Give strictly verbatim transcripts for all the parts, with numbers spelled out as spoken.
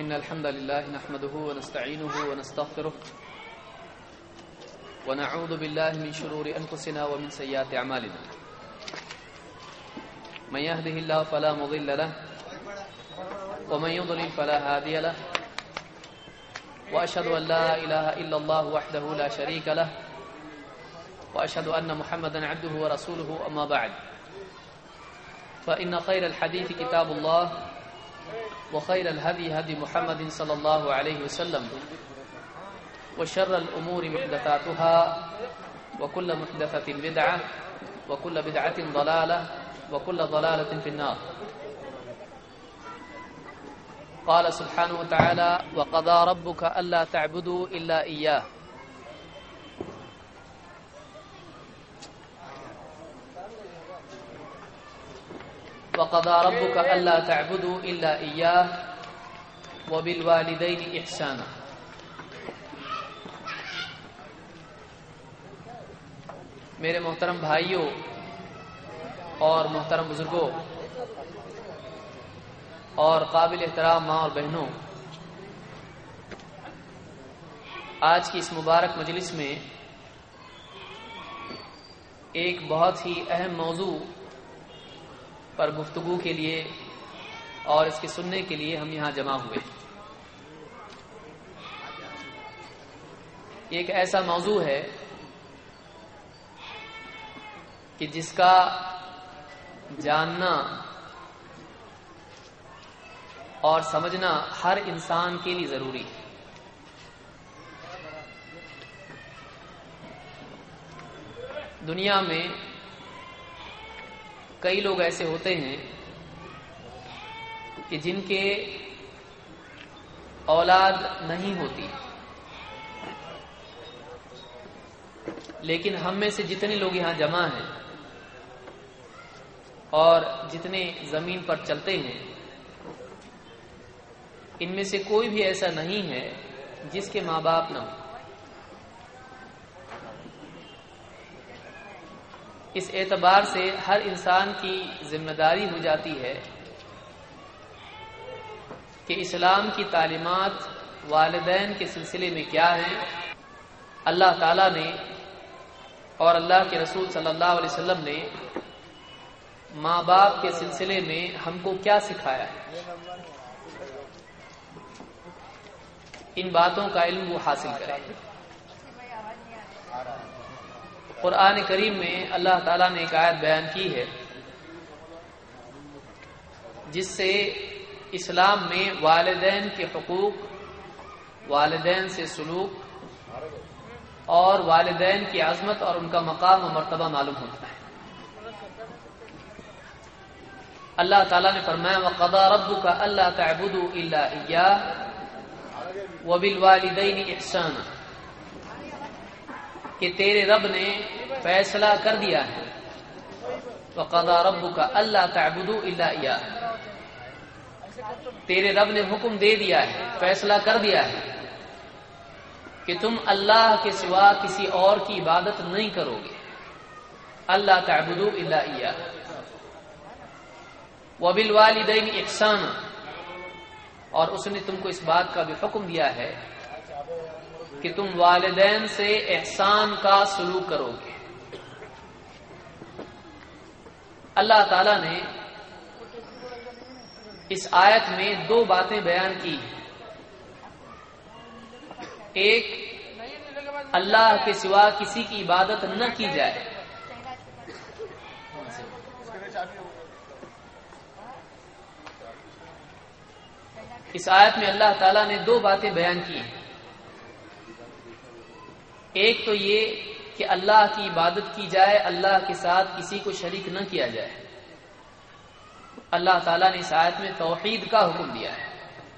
إن الحمد لله نحمده ونستعينه ونستغفره ونعوذ بالله من شرور أنفسنا ومن سيئات أعمالنا من يهده الله فلا مضل له ومن يضلل فلا هادي له وأشهد أن لا إله إلا الله وحده لا شريك له وأشهد أن محمدا عبده ورسوله أما بعد فإن خير الحديث كتاب الله وخير الهدي هدي محمد صلى الله عليه وسلم وشر الأمور محدثاتها وكل محدثة بدعة وكل بدعة ضلالة وكل ضلالة في النار. قال سبحانه وتعالى وقضى ربك ألا تعبدوا إلا إياه وقضى ربك ألا تعبدوا إلا إياه وبالوالدين إحسانا. میرے محترم بھائیوں اور محترم بزرگوں اور قابل احترام ماں اور بہنوں، آج کی اس مبارک مجلس میں ایک بہت ہی اہم موضوع پر گفتگو کے لیے اور اس کے سننے کے لیے ہم یہاں جمع ہوئے. ایک ایسا موضوع ہے کہ جس کا جاننا اور سمجھنا ہر انسان کے لیے ضروری ہے. دنیا میں کئی لوگ ایسے ہوتے ہیں کہ جن کے اولاد نہیں ہوتی، لیکن ہم میں سے جتنے لوگ یہاں جمع ہیں اور جتنے زمین پر چلتے ہیں، ان میں سے کوئی بھی ایسا نہیں ہے جس کے ماں باپ نہ ہو. اس اعتبار سے ہر انسان کی ذمہ داری ہو جاتی ہے کہ اسلام کی تعلیمات والدین کے سلسلے میں کیا ہیں، اللہ تعالیٰ نے اور اللہ کے رسول صلی اللہ علیہ وسلم نے ماں باپ کے سلسلے میں ہم کو کیا سکھایا ہے. ان باتوں کا علم وہ حاصل کرے. قرآن کریم میں اللہ تعالیٰ نے ایک آیت بیان کی ہے جس سے اسلام میں والدین کے حقوق، والدین سے سلوک اور والدین کی عظمت اور ان کا مقام و مرتبہ معلوم ہوتا ہے. اللہ تعالیٰ نے فرمایا وَقَضَى رَبُّكَ أَلَّا تَعْبُدُوا إِلَّا إِيَّاهُ وَبِالْوَالِدَيْنِ إِحْسَانًا، کہ تیرے رب نے فیصلہ کر دیا ہے. وَقَضَى رَبُّكَ أَلَّا تَعْبُدُوا إِلَّا إِيَّاهُ، تیرے رب نے حکم دے دیا ہے، فیصلہ کر دیا ہے کہ تم اللہ کے سوا کسی اور کی عبادت نہیں کرو گے. أَلَّا تَعْبُدُوا إِلَّا إِيَّاهُ وَبِالْوَالِدَيْنِ إِحْسَانًا، اور اس نے تم کو اس بات کا بھی حکم دیا ہے کہ تم والدین سے احسان کا سلوک کرو گے. اللہ تعالیٰ نے اس آیت میں دو باتیں بیان کی. ایک، اللہ کے سوا کسی کی عبادت نہ کی جائے. اس آیت میں اللہ تعالیٰ نے دو باتیں بیان کی ہیں. ایک تو یہ کہ اللہ کی عبادت کی جائے، اللہ کے ساتھ کسی کو شریک نہ کیا جائے. اللہ تعالیٰ نے اس آیت میں توحید کا حکم دیا ہے.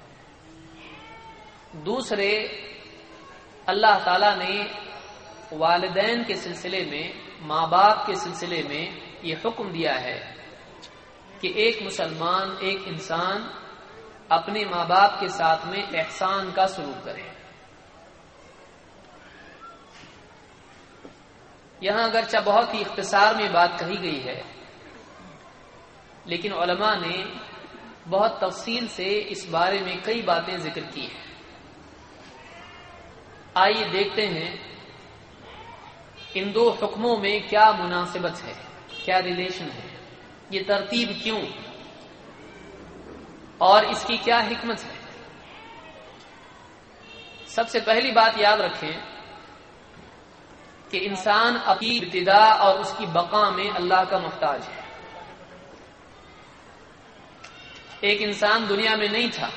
دوسرے، اللہ تعالیٰ نے والدین کے سلسلے میں، ماں باپ کے سلسلے میں یہ حکم دیا ہے کہ ایک مسلمان، ایک انسان اپنے ماں باپ کے ساتھ میں احسان کا سلوک کرے. یہاں اگرچہ بہت ہی اختصار میں بات کہی گئی ہے، لیکن علماء نے بہت تفصیل سے اس بارے میں کئی باتیں ذکر کی ہیں. آئیے دیکھتے ہیں ان دو حکموں میں کیا مناسبت ہے، کیا ریلیشن ہے، یہ ترتیب کیوں اور اس کی کیا حکمت ہے. سب سے پہلی بات یاد رکھیں کہ انسان اپنی ابتدا اور اس کی بقا میں اللہ کا محتاج ہے. ایک انسان دنیا میں نہیں تھا،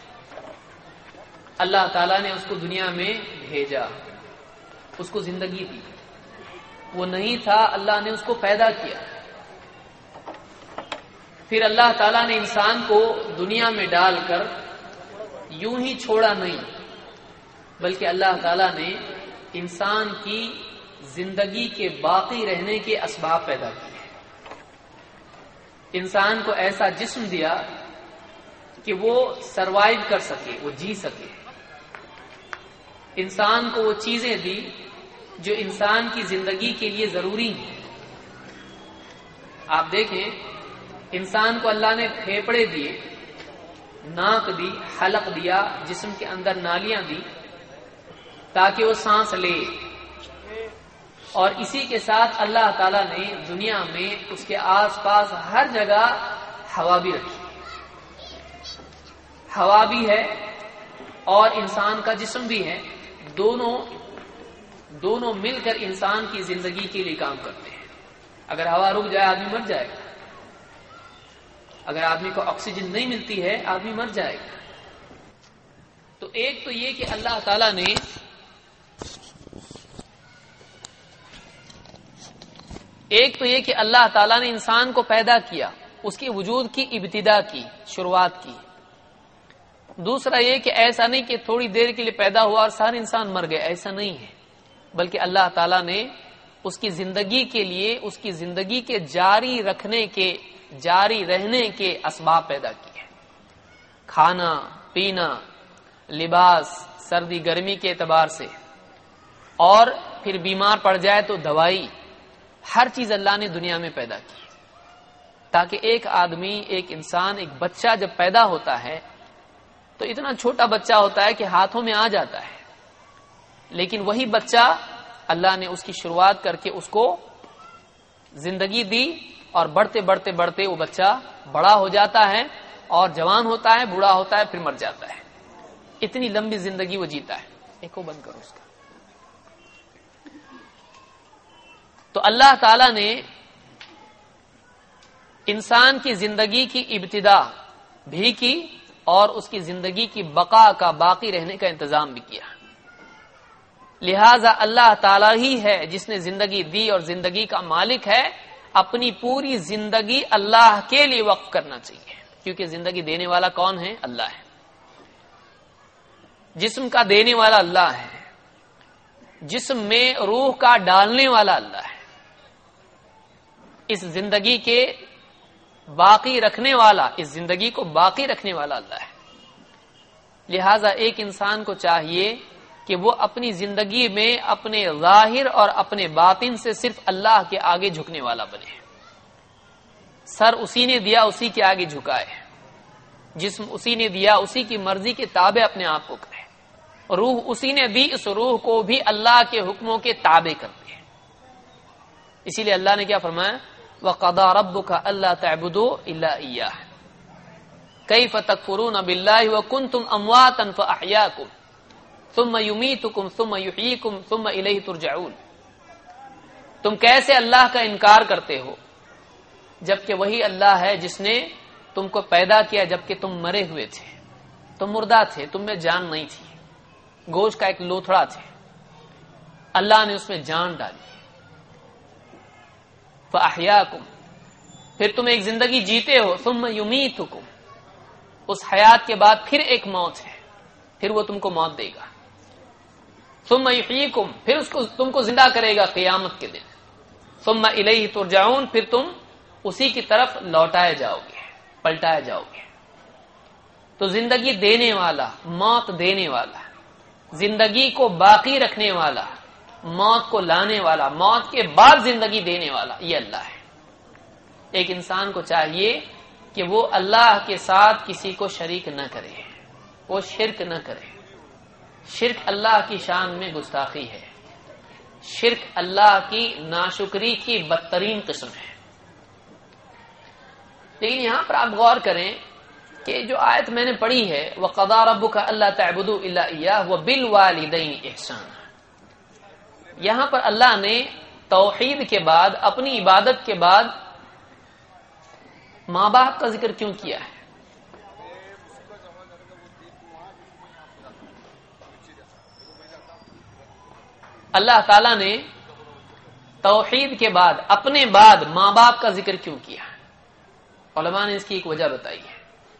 اللہ تعالیٰ نے اس کو دنیا میں بھیجا، اس کو زندگی دی. وہ نہیں تھا، اللہ نے اس کو پیدا کیا. پھر اللہ تعالیٰ نے انسان کو دنیا میں ڈال کر یوں ہی چھوڑا نہیں، بلکہ اللہ تعالیٰ نے انسان کی زندگی کے باقی رہنے کے اسباب پیدا کیے. انسان کو ایسا جسم دیا کہ وہ سروائیو کر سکے، وہ جی سکے. انسان کو وہ چیزیں دی جو انسان کی زندگی کے لیے ضروری ہیں. آپ دیکھیں انسان کو اللہ نے پھیپڑے دیے، ناک دی، حلق دیا، جسم کے اندر نالیاں دی تاکہ وہ سانس لے. اور اسی کے ساتھ اللہ تعالیٰ نے دنیا میں اس کے آس پاس ہر جگہ ہوا بھی رکھی. ہوا بھی ہے اور انسان کا جسم بھی ہے، دونوں دونوں مل کر انسان کی زندگی کے لیے کام کرتے ہیں. اگر ہوا رک جائے آدمی مر جائے گا. اگر آدمی کو آکسیجن نہیں ملتی ہے آدمی مر جائے گا. تو ایک تو یہ کہ اللہ تعالیٰ نے ایک تو یہ کہ اللہ تعالیٰ نے انسان کو پیدا کیا، اس کے وجود کی ابتدا کی، شروعات کی. دوسرا یہ کہ ایسا نہیں کہ تھوڑی دیر کے لیے پیدا ہوا اور سارے انسان مر گئے، ایسا نہیں ہے، بلکہ اللہ تعالیٰ نے اس کی زندگی کے لیے، اس کی زندگی کے جاری رکھنے کے، جاری رہنے کے اسباب پیدا کیے. کھانا، پینا، لباس، سردی گرمی کے اعتبار سے، اور پھر بیمار پڑ جائے تو دوائی، ہر چیز اللہ نے دنیا میں پیدا کی تاکہ ایک آدمی، ایک انسان، ایک بچہ جب پیدا ہوتا ہے تو اتنا چھوٹا بچہ ہوتا ہے کہ ہاتھوں میں آ جاتا ہے، لیکن وہی بچہ اللہ نے اس کی شروعات کر کے اس کو زندگی دی، اور بڑھتے بڑھتے بڑھتے وہ بچہ بڑا ہو جاتا ہے اور جوان ہوتا ہے، بوڑھا ہوتا ہے، پھر مر جاتا ہے. اتنی لمبی زندگی وہ جیتا ہے. ایک کو بند کرو اس کا. تو اللہ تعالی نے انسان کی زندگی کی ابتدا بھی کی اور اس کی زندگی کی بقا کا، باقی رہنے کا انتظام بھی کیا. لہذا اللہ تعالی ہی ہے جس نے زندگی دی اور زندگی کا مالک ہے. اپنی پوری زندگی اللہ کے لیے وقف کرنا چاہیے، کیونکہ زندگی دینے والا کون ہے؟ اللہ ہے. جسم کا دینے والا اللہ ہے، جسم میں روح کا ڈالنے والا اللہ ہے، اس زندگی کے باقی رکھنے والا، اس زندگی کو باقی رکھنے والا اللہ ہے. لہذا ایک انسان کو چاہیے کہ وہ اپنی زندگی میں اپنے ظاہر اور اپنے باطن سے صرف اللہ کے آگے جھکنے والا بنے. سر اسی نے دیا، اسی کے آگے جھکائے. جسم اسی نے دیا، اسی کی مرضی کے تابع اپنے آپ کو کرے. روح اسی نے دی، اس روح کو بھی اللہ کے حکموں کے تابع کرتے ہیں. اسی لیے اللہ نے کیا فرمایا؟ وَقَضَىٰ رَبُّكَ أَلَّا تَعْبُدُوا إِلَّا إِيَّاهُ كَيْفَ تَكْفُرُونَ بِاللَّهِ وَكُنْتُمْ أَمْوَاتًا فَأَحْيَاكُمْ ثُمَّ يُمِيتُكُمْ ثُمَّ يُحْيِيكُمْ ثُمَّ إِلَيْهِ تُرْجَعُونَ. تم کیسے اللہ کا انکار کرتے ہو جبکہ وہی اللہ ہے جس نے تم کو پیدا کیا جبکہ تم مرے ہوئے تھے، تم مردہ تھے، تم میں جان نہیں تھی، گوشت کا ایک لوتھڑا تھے، اللہ نے اس میں جان ڈالی. فَأَحْيَاكُمْ، پھر تم ایک زندگی جیتے ہو. ثُمَّ يُمِيتُكُمْ، اس حیات کے بعد پھر ایک موت ہے، پھر وہ تم کو موت دے گا. ثُمَّ يُحْيِيكُمْ، پھر اس کو تم کو زندہ کرے گا قیامت کے دن. ثُمَّ إِلَيْهِ تُرْجَعُونَ، پھر تم اسی کی طرف لوٹائے جاؤ گے، پلٹائے جاؤ گے. تو زندگی دینے والا، موت دینے والا، زندگی کو باقی رکھنے والا، موت کو لانے والا، موت کے بعد زندگی دینے والا، یہ اللہ ہے. ایک انسان کو چاہیے کہ وہ اللہ کے ساتھ کسی کو شریک نہ کرے، وہ شرک نہ کرے۔ شرک اللہ کی شان میں گستاخی ہے، شرک اللہ کی ناشکری کی بدترین قسم ہے۔ لیکن یہاں پر آپ غور کریں کہ جو آیت میں نے پڑھی ہے وَقَضَىٰ رَبُّكَ أَلَّا تَعْبُدُوا إِلَّا إِيَّاهُ وَبِالْوَالِدَيْنِ إِحْسَانًا، یہاں پر اللہ نے توحید کے بعد، اپنی عبادت کے بعد ماں باپ کا ذکر کیوں کیا ہے؟ اللہ تعالیٰ نے توحید کے بعد اپنے بعد ماں باپ کا ذکر کیوں کیا؟ علماء نے اس کی ایک وجہ بتائی ہے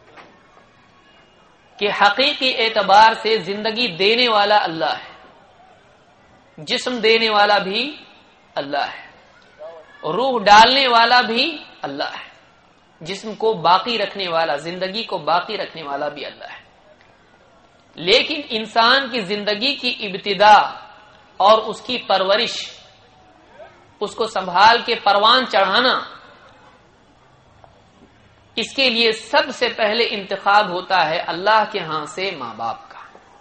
کہ حقیقی اعتبار سے زندگی دینے والا اللہ ہے، جسم دینے والا بھی اللہ ہے، روح ڈالنے والا بھی اللہ ہے، جسم کو باقی رکھنے والا، زندگی کو باقی رکھنے والا بھی اللہ ہے۔ لیکن انسان کی زندگی کی ابتدا اور اس کی پرورش، اس کو سنبھال کے پروان چڑھانا، اس کے لیے سب سے پہلے انتخاب ہوتا ہے اللہ کے ہاں سے ماں باپ کا۔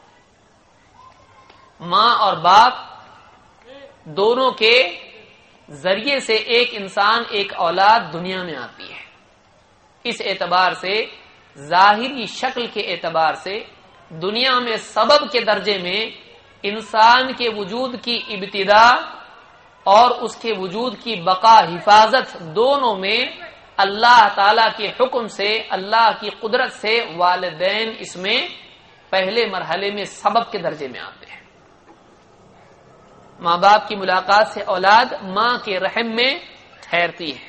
ماں اور باپ دونوں کے ذریعے سے ایک انسان، ایک اولاد دنیا میں آتی ہے۔ اس اعتبار سے، ظاہری شکل کے اعتبار سے، دنیا میں سبب کے درجے میں انسان کے وجود کی ابتدا اور اس کے وجود کی بقا، حفاظت، دونوں میں اللہ تعالی کے حکم سے، اللہ کی قدرت سے والدین اس میں پہلے مرحلے میں سبب کے درجے میں آتے ہیں۔ ماں باپ کی ملاقات سے اولاد ماں کے رحم میں ٹھہرتی ہے،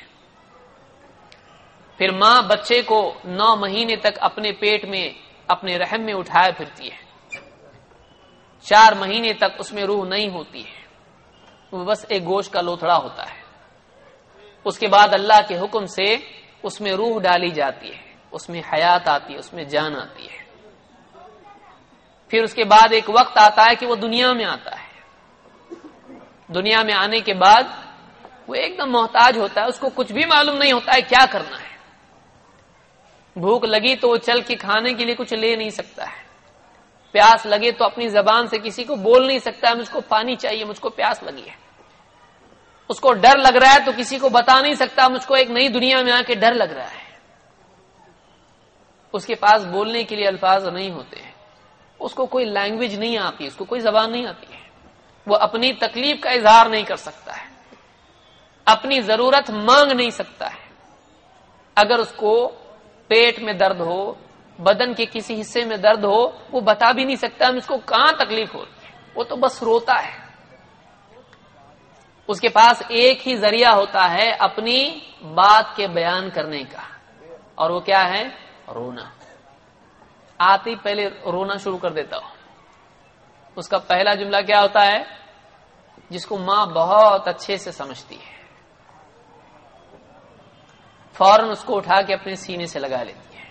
پھر ماں بچے کو نو مہینے تک اپنے پیٹ میں، اپنے رحم میں اٹھائے پھرتی ہے۔ چار مہینے تک اس میں روح نہیں ہوتی ہے، وہ بس ایک گوشت کا لوتھڑا ہوتا ہے۔ اس کے بعد اللہ کے حکم سے اس میں روح ڈالی جاتی ہے، اس میں حیات آتی ہے، اس میں جان آتی ہے۔ پھر اس کے بعد ایک وقت آتا ہے کہ وہ دنیا میں آتا ہے۔ دنیا میں آنے کے بعد وہ ایک دم محتاج ہوتا ہے، اس کو کچھ بھی معلوم نہیں ہوتا ہے کیا کرنا ہے۔ بھوک لگی تو وہ چل کے کھانے کے لیے کچھ لے نہیں سکتا ہے، پیاس لگے تو اپنی زبان سے کسی کو بول نہیں سکتا ہے مجھ کو پانی چاہیے، مجھ کو پیاس لگی ہے۔ اس کو ڈر لگ رہا ہے تو کسی کو بتا نہیں سکتا مجھ کو ایک نئی دنیا میں آ کے ڈر لگ رہا ہے۔ اس کے پاس بولنے کے لیے الفاظ نہیں ہوتے ہیں، اس کو کوئی لینگویج نہیں آتی، اس کو کوئی زبان نہیں آتی ہے، وہ اپنی تکلیف کا اظہار نہیں کر سکتا ہے، اپنی ضرورت مانگ نہیں سکتا ہے۔ اگر اس کو پیٹ میں درد ہو، بدن کے کسی حصے میں درد ہو، وہ بتا بھی نہیں سکتا مجھ کو کہاں تکلیف ہوتی ہے، وہ تو بس روتا ہے۔ اس کے پاس ایک ہی ذریعہ ہوتا ہے اپنی بات کے بیان کرنے کا، اور وہ کیا ہے؟ رونا۔ آتے ہی پہلے رونا شروع کر دیتا ہو۔ اس کا پہلا جملہ کیا ہوتا ہے؟ جس کو ماں بہت اچھے سے سمجھتی ہے، فوراً اس کو اٹھا کے اپنے سینے سے لگا لیتی ہے،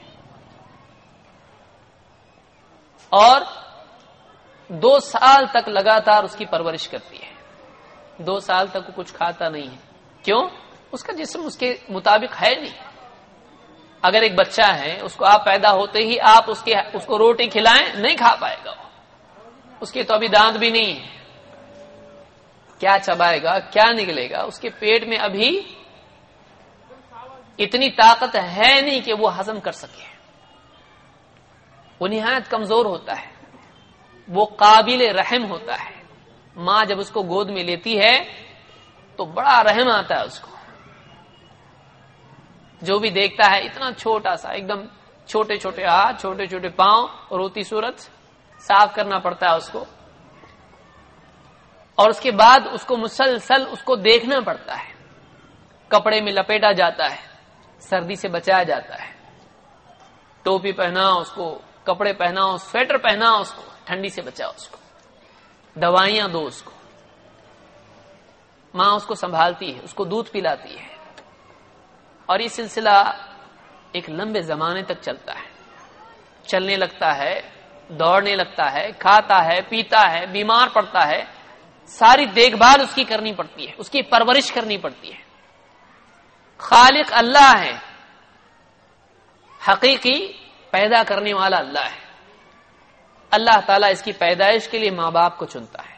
اور دو سال تک لگاتار اس کی پرورش کرتی ہے۔ دو سال تک وہ کچھ کھاتا نہیں ہے، کیوں؟ اس کا جسم اس کے مطابق ہے نہیں۔ اگر ایک بچہ ہے، اس کو آپ پیدا ہوتے ہی آپ اس کے اس کو روٹی کھلائیں، نہیں کھا پائے گا، اس کے تو ابھی دانت بھی نہیں ہے، کیا چبائے گا، کیا نکلے گا؟ اس کے پیٹ میں ابھی اتنی طاقت ہے نہیں کہ وہ ہضم کر سکے، وہ نہایت کمزور ہوتا ہے، وہ قابل رحم ہوتا ہے۔ ماں جب اس کو گود میں لیتی ہے تو بڑا رحم آتا ہے اس کو، جو بھی دیکھتا ہے اتنا چھوٹا سا، ایک دم چھوٹے چھوٹے ہاتھ، چھوٹے چھوٹے پاؤں، روتی صورت، صاف کرنا پڑتا ہے اس کو، اور اس کے بعد اس کو مسلسل اس کو دیکھنا پڑتا ہے۔ کپڑے میں لپیٹا جاتا ہے، سردی سے بچایا جاتا ہے، ٹوپی پہناؤ اس کو، کپڑے پہناؤ، سویٹر پہناؤ اس کو، ٹھنڈی سے بچاؤ اس کو، دوائیاں دو اس کو۔ ماں اس کو سنبھالتی ہے، اس کو دودھ پلاتی ہے، اور یہ سلسلہ ایک لمبے زمانے تک چلتا ہے۔ چلنے لگتا ہے، دوڑنے لگتا ہے، کھاتا ہے، پیتا ہے، بیمار پڑتا ہے، ساری دیکھ بھال اس کی کرنی پڑتی ہے، اس کی پرورش کرنی پڑتی ہے۔ خالق اللہ ہے، حقیقی پیدا کرنے والا اللہ ہے. اللہ تعالیٰ اس کی پیدائش کے لیے ماں باپ کو چنتا ہے.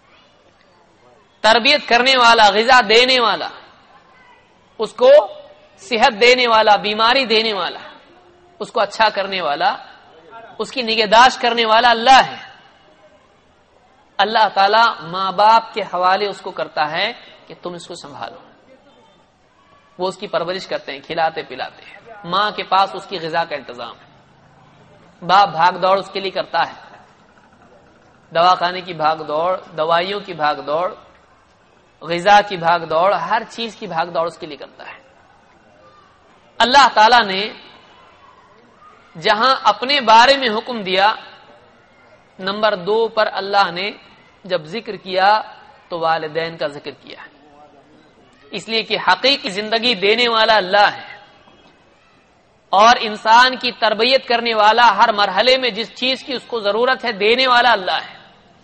تربیت کرنے والا، غذا دینے والا، اس کو صحت دینے والا، بیماری دینے والا، اس کو اچھا کرنے والا، اس کی نگہداشت کرنے والا اللہ ہے. اللہ تعالیٰ ماں باپ کے حوالے اس کو کرتا ہے کہ تم اس کو سنبھالو. وہ اس کی پرورش کرتے ہیں، کھلاتے پلاتے ہیں. ماں کے پاس اس کی غذا کا انتظام ہے. باپ بھاگ دوڑ اس کے لیے کرتا ہے، دواخانے کی بھاگ دوڑ، دوائیوں کی بھاگ دوڑ، غذا کی بھاگ دوڑ، ہر چیز کی بھاگ دوڑ اس کے لیے کرتا ہے. اللہ تعالیٰ نے جہاں اپنے بارے میں حکم دیا، نمبر دو پر اللہ نے جب ذکر کیا تو والدین کا ذکر کیا، اس لیے کہ حقیقی زندگی دینے والا اللہ ہے اور انسان کی تربیت کرنے والا، ہر مرحلے میں جس چیز کی اس کو ضرورت ہے دینے والا اللہ ہے.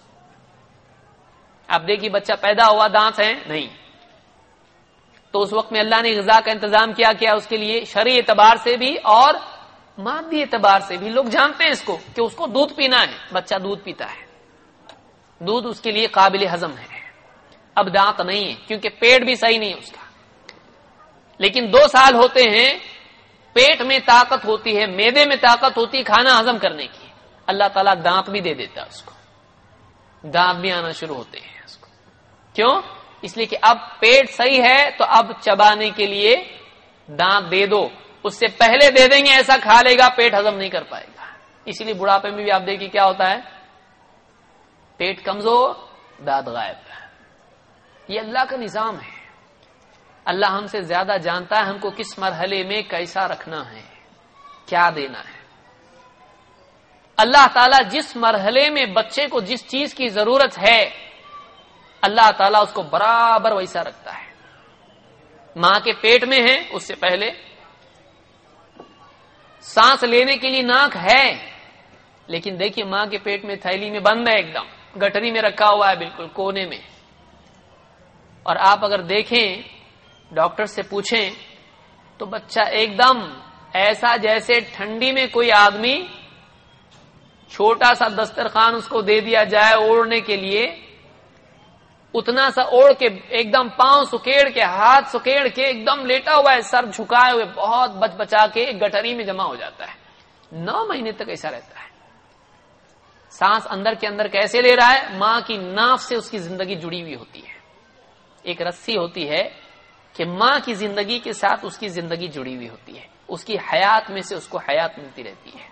اب دیکھیے بچہ پیدا ہوا، دانت ہیں نہیں، تو اس وقت میں اللہ نے غذا کا انتظام کیا کیا اس کے لیے، شرعی اعتبار سے بھی اور مادی اعتبار سے بھی. لوگ جانتے ہیں اس کو کہ اس کو دودھ پینا ہے، بچہ دودھ پیتا ہے، دودھ اس کے لیے قابل ہضم ہے. اب دانت نہیں ہے کیونکہ پیٹ بھی صحیح نہیں ہے اس کا، لیکن دو سال ہوتے ہیں، پیٹ میں طاقت ہوتی ہے، معدے میں طاقت ہوتی ہے کھانا ہضم کرنے کی. اللہ تعالیٰ دانت بھی دے دیتا ہے اس کو، دانت بھی آنا شروع ہوتے ہیں اس کو. کیوں؟ اس لیے کہ اب پیٹ صحیح ہے تو اب چبانے کے لیے دانت دے دو. اس سے پہلے دے دیں گے ایسا کھا لے گا، پیٹ ہضم نہیں کر پائے گا. اسی لیے بڑھاپے میں بھی آپ دیکھیے کیا ہوتا ہے، پیٹ کمزور، دانت غائب. یہ اللہ کا نظام ہے. اللہ ہم سے زیادہ جانتا ہے ہم کو کس مرحلے میں کیسا رکھنا ہے، کیا دینا ہے. اللہ تعالیٰ جس مرحلے میں بچے کو جس چیز کی ضرورت ہے، اللہ تعالیٰ اس کو برابر ویسا رکھتا ہے. ماں کے پیٹ میں ہے، اس سے پہلے سانس لینے کے لیے ناک ہے، لیکن دیکھیے ماں کے پیٹ میں تھیلی میں بند ہے، ایک دم گٹری میں رکھا ہوا ہے، بالکل کونے میں. اور آپ اگر دیکھیں، ڈاکٹر سے پوچھیں تو بچہ ایک دم ایسا جیسے ٹھنڈی میں کوئی آدمی چھوٹا سا دسترخوان اس کو دے دیا جائے اوڑھنے کے لیے، اتنا سا اوڑھ کے ایک دم پاؤں سکیڑ کے، ہاتھ سکیڑ کے ایک دم لیٹا ہوا ہے، سر جھکائے ہوئے، بہت بچ بچا کے ایک گٹری میں جمع ہو جاتا ہے. نو مہینے تک ایسا رہتا ہے. سانس اندر کے اندر کیسے لے رہا ہے؟ ماں کی ناف سے اس کی زندگی جڑی ہوئی ہوتی ہے. ایک رسی ہوتی ہے کہ ماں کی زندگی کے ساتھ اس کی زندگی جڑی ہوئی ہوتی ہے، اس کی حیات میں سے اس کو حیات ملتی رہتی ہے.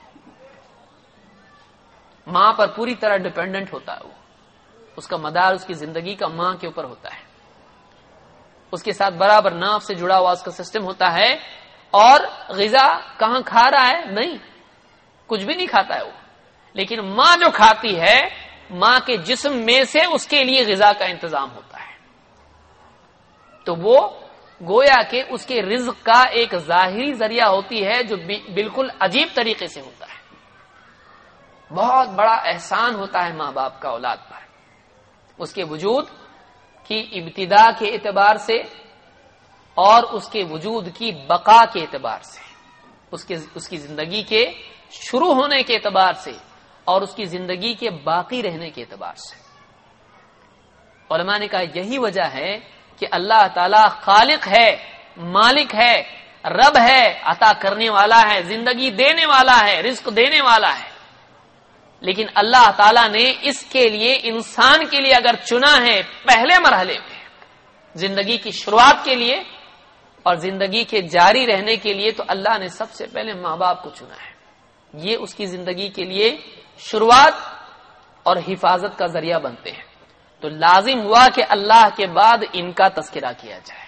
ماں پر پوری طرح ڈیپینڈنٹ ہوتا ہے، وہ اس کا مدار اس کی زندگی کا ماں کے اوپر ہوتا ہے. اس کے ساتھ برابر ناف سے جڑا ہوا اس کا سسٹم ہوتا ہے. اور غذا کہاں کھا رہا ہے؟ نہیں، کچھ بھی نہیں کھاتا ہے وہ، لیکن ماں جو کھاتی ہے، ماں کے جسم میں سے اس کے لیے غذا کا انتظام ہوتا ہے. تو وہ گویا کہ اس کے رزق کا ایک ظاہری ذریعہ ہوتی ہے جو بالکل عجیب طریقے سے ہوتا ہے. بہت بڑا احسان ہوتا ہے ماں باپ کا اولاد پر، اس کے وجود کی ابتدا کے اعتبار سے اور اس کے وجود کی بقا کے اعتبار سے، اس کے اس کی زندگی کے شروع ہونے کے اعتبار سے اور اس کی زندگی کے باقی رہنے کے اعتبار سے. علماء نے کہا یہی وجہ ہے کہ اللہ تعالی خالق ہے، مالک ہے، رب ہے، عطا کرنے والا ہے، زندگی دینے والا ہے، رزق دینے والا ہے. لیکن اللہ تعالیٰ نے اس کے لیے انسان کے لیے اگر چنا ہے پہلے مرحلے میں زندگی کی شروعات کے لیے اور زندگی کے جاری رہنے کے لیے، تو اللہ نے سب سے پہلے ماں باپ کو چنا ہے. یہ اس کی زندگی کے لیے شروعات اور حفاظت کا ذریعہ بنتے ہیں. تو لازم ہوا کہ اللہ کے بعد ان کا تذکرہ کیا جائے.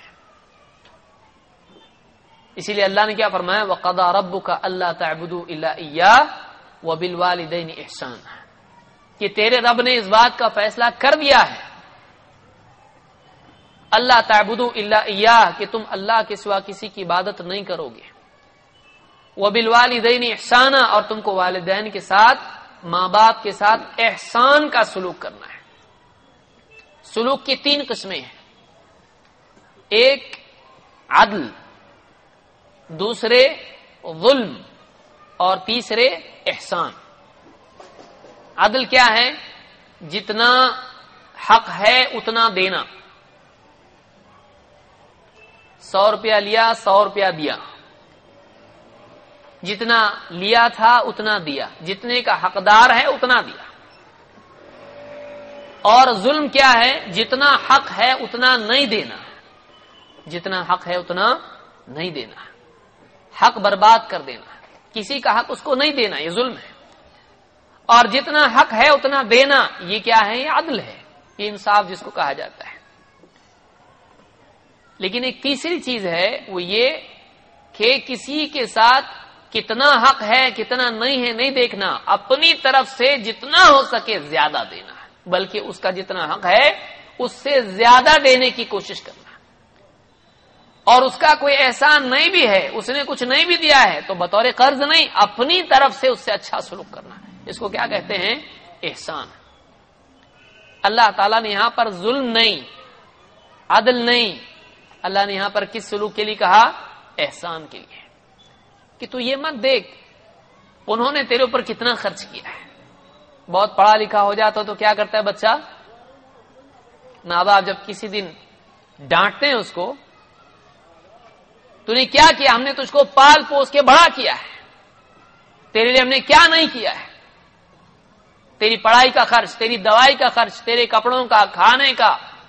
اسی لیے اللہ نے کیا فرمایا، وَقَضَىٰ رَبُّكَ أَلَّا تَعْبُدُوا إِلَّا إِيَّاهُ وَبِالْوَالِدَيْنِ إِحْسَانًا، کہ تیرے رب نے اس بات کا فیصلہ کر دیا ہے، اللہ تعبدوا الا ایاہ، کہ تم اللہ کے سوا کسی کی عبادت نہیں کرو گے. وبالوالدین احسانا، اور تم کو والدین کے ساتھ، ماں باپ کے ساتھ احسان کا سلوک کرنا ہے. سلوک کی تین قسمیں ہیں، ایک عدل، دوسرے ظلم اور تیسرے احسان. عدل کیا ہے؟ جتنا حق ہے اتنا دینا. سو روپیہ لیا، سو روپیہ دیا. جتنا لیا تھا اتنا دیا، جتنے کا حقدار ہے اتنا دیا. اور ظلم کیا ہے؟ جتنا حق ہے اتنا نہیں دینا. جتنا حق ہے اتنا نہیں دینا، حق برباد کر دینا، کسی کا حق اس کو نہیں دینا، یہ ظلم ہے. اور جتنا حق ہے اتنا دینا، یہ کیا ہے؟ یہ عدل ہے، یہ انصاف جس کو کہا جاتا ہے. لیکن ایک تیسری چیز ہے، وہ یہ کہ کسی کے ساتھ کتنا حق ہے کتنا نہیں ہے نہیں دیکھنا، اپنی طرف سے جتنا ہو سکے زیادہ دینا، بلکہ اس کا جتنا حق ہے اس سے زیادہ دینے کی کوشش کرنا. اور اس کا کوئی احسان نہیں بھی ہے، اس نے کچھ نہیں بھی دیا ہے، تو بطور قرض نہیں، اپنی طرف سے اس سے اچھا سلوک کرنا. اس کو کیا کہتے ہیں؟ احسان. اللہ تعالیٰ نے یہاں پر ظلم نہیں، عدل نہیں، اللہ نے یہاں پر کس سلوک کے لیے کہا؟ احسان کے لیے. کہ تو یہ مت دیکھ انہوں نے تیرے اوپر کتنا خرچ کیا ہے. بہت پڑھا لکھا ہو جاتا تو کیا کرتا ہے بچہ؟ ماں باپ جب کسی دن ڈانٹتے ہیں اس کو، تو نے کیا کیا؟ ہم نے تجھ کو پال پوس کے بڑا کیا ہے، تیرے لیے ہم نے کیا نہیں کیا ہے؟ تیری پڑھائی کا خرچ، تیری دوائی کا خرچ، تیرے کپڑوں کا، کھانے کا،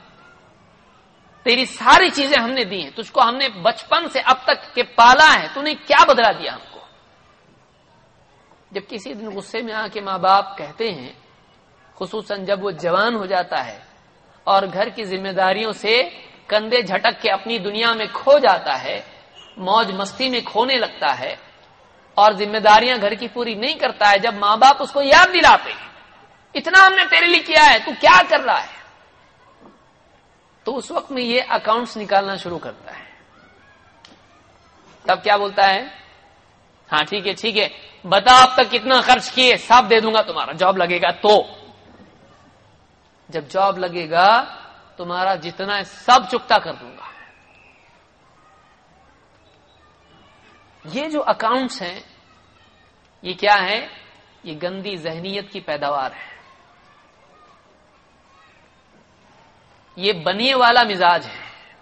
تیری ساری چیزیں ہم نے دی ہیں، تجھ کو ہم نے بچپن سے اب تک کے پالا ہے، تو نے کیا بدلا دیا ہم کو؟ جب کسی دن غصے میں آ کے ماں باپ کہتے ہیں، خصوصاً جب وہ جوان ہو جاتا ہے اور گھر کی ذمہ داریوں سے کندھے جھٹک کے اپنی دنیا میں کھو جاتا ہے، موج مستی میں کھونے لگتا ہے اور ذمہ داریاں گھر کی پوری نہیں کرتا ہے، جب ماں باپ اس کو یاد دلاتے ہیں اتنا ہم نے تیرے لیے کیا ہے، تو کیا کر رہا ہے، تو اس وقت میں یہ اکاؤنٹس نکالنا شروع کرتا ہے. تب کیا بولتا ہے؟ ہاں ٹھیک ہے ٹھیک ہے، بتا اب تک کتنا خرچ کیے، سب دے دوں گا تمہارا، جاب لگے گا تو. جب جاب لگے گا تمہارا جتنا ہے سب چکتا کر دوں گا. یہ جو اکاؤنٹس ہیں یہ کیا ہے؟ یہ گندی ذہنیت کی پیداوار ہے، یہ بنیے والا مزاج ہے.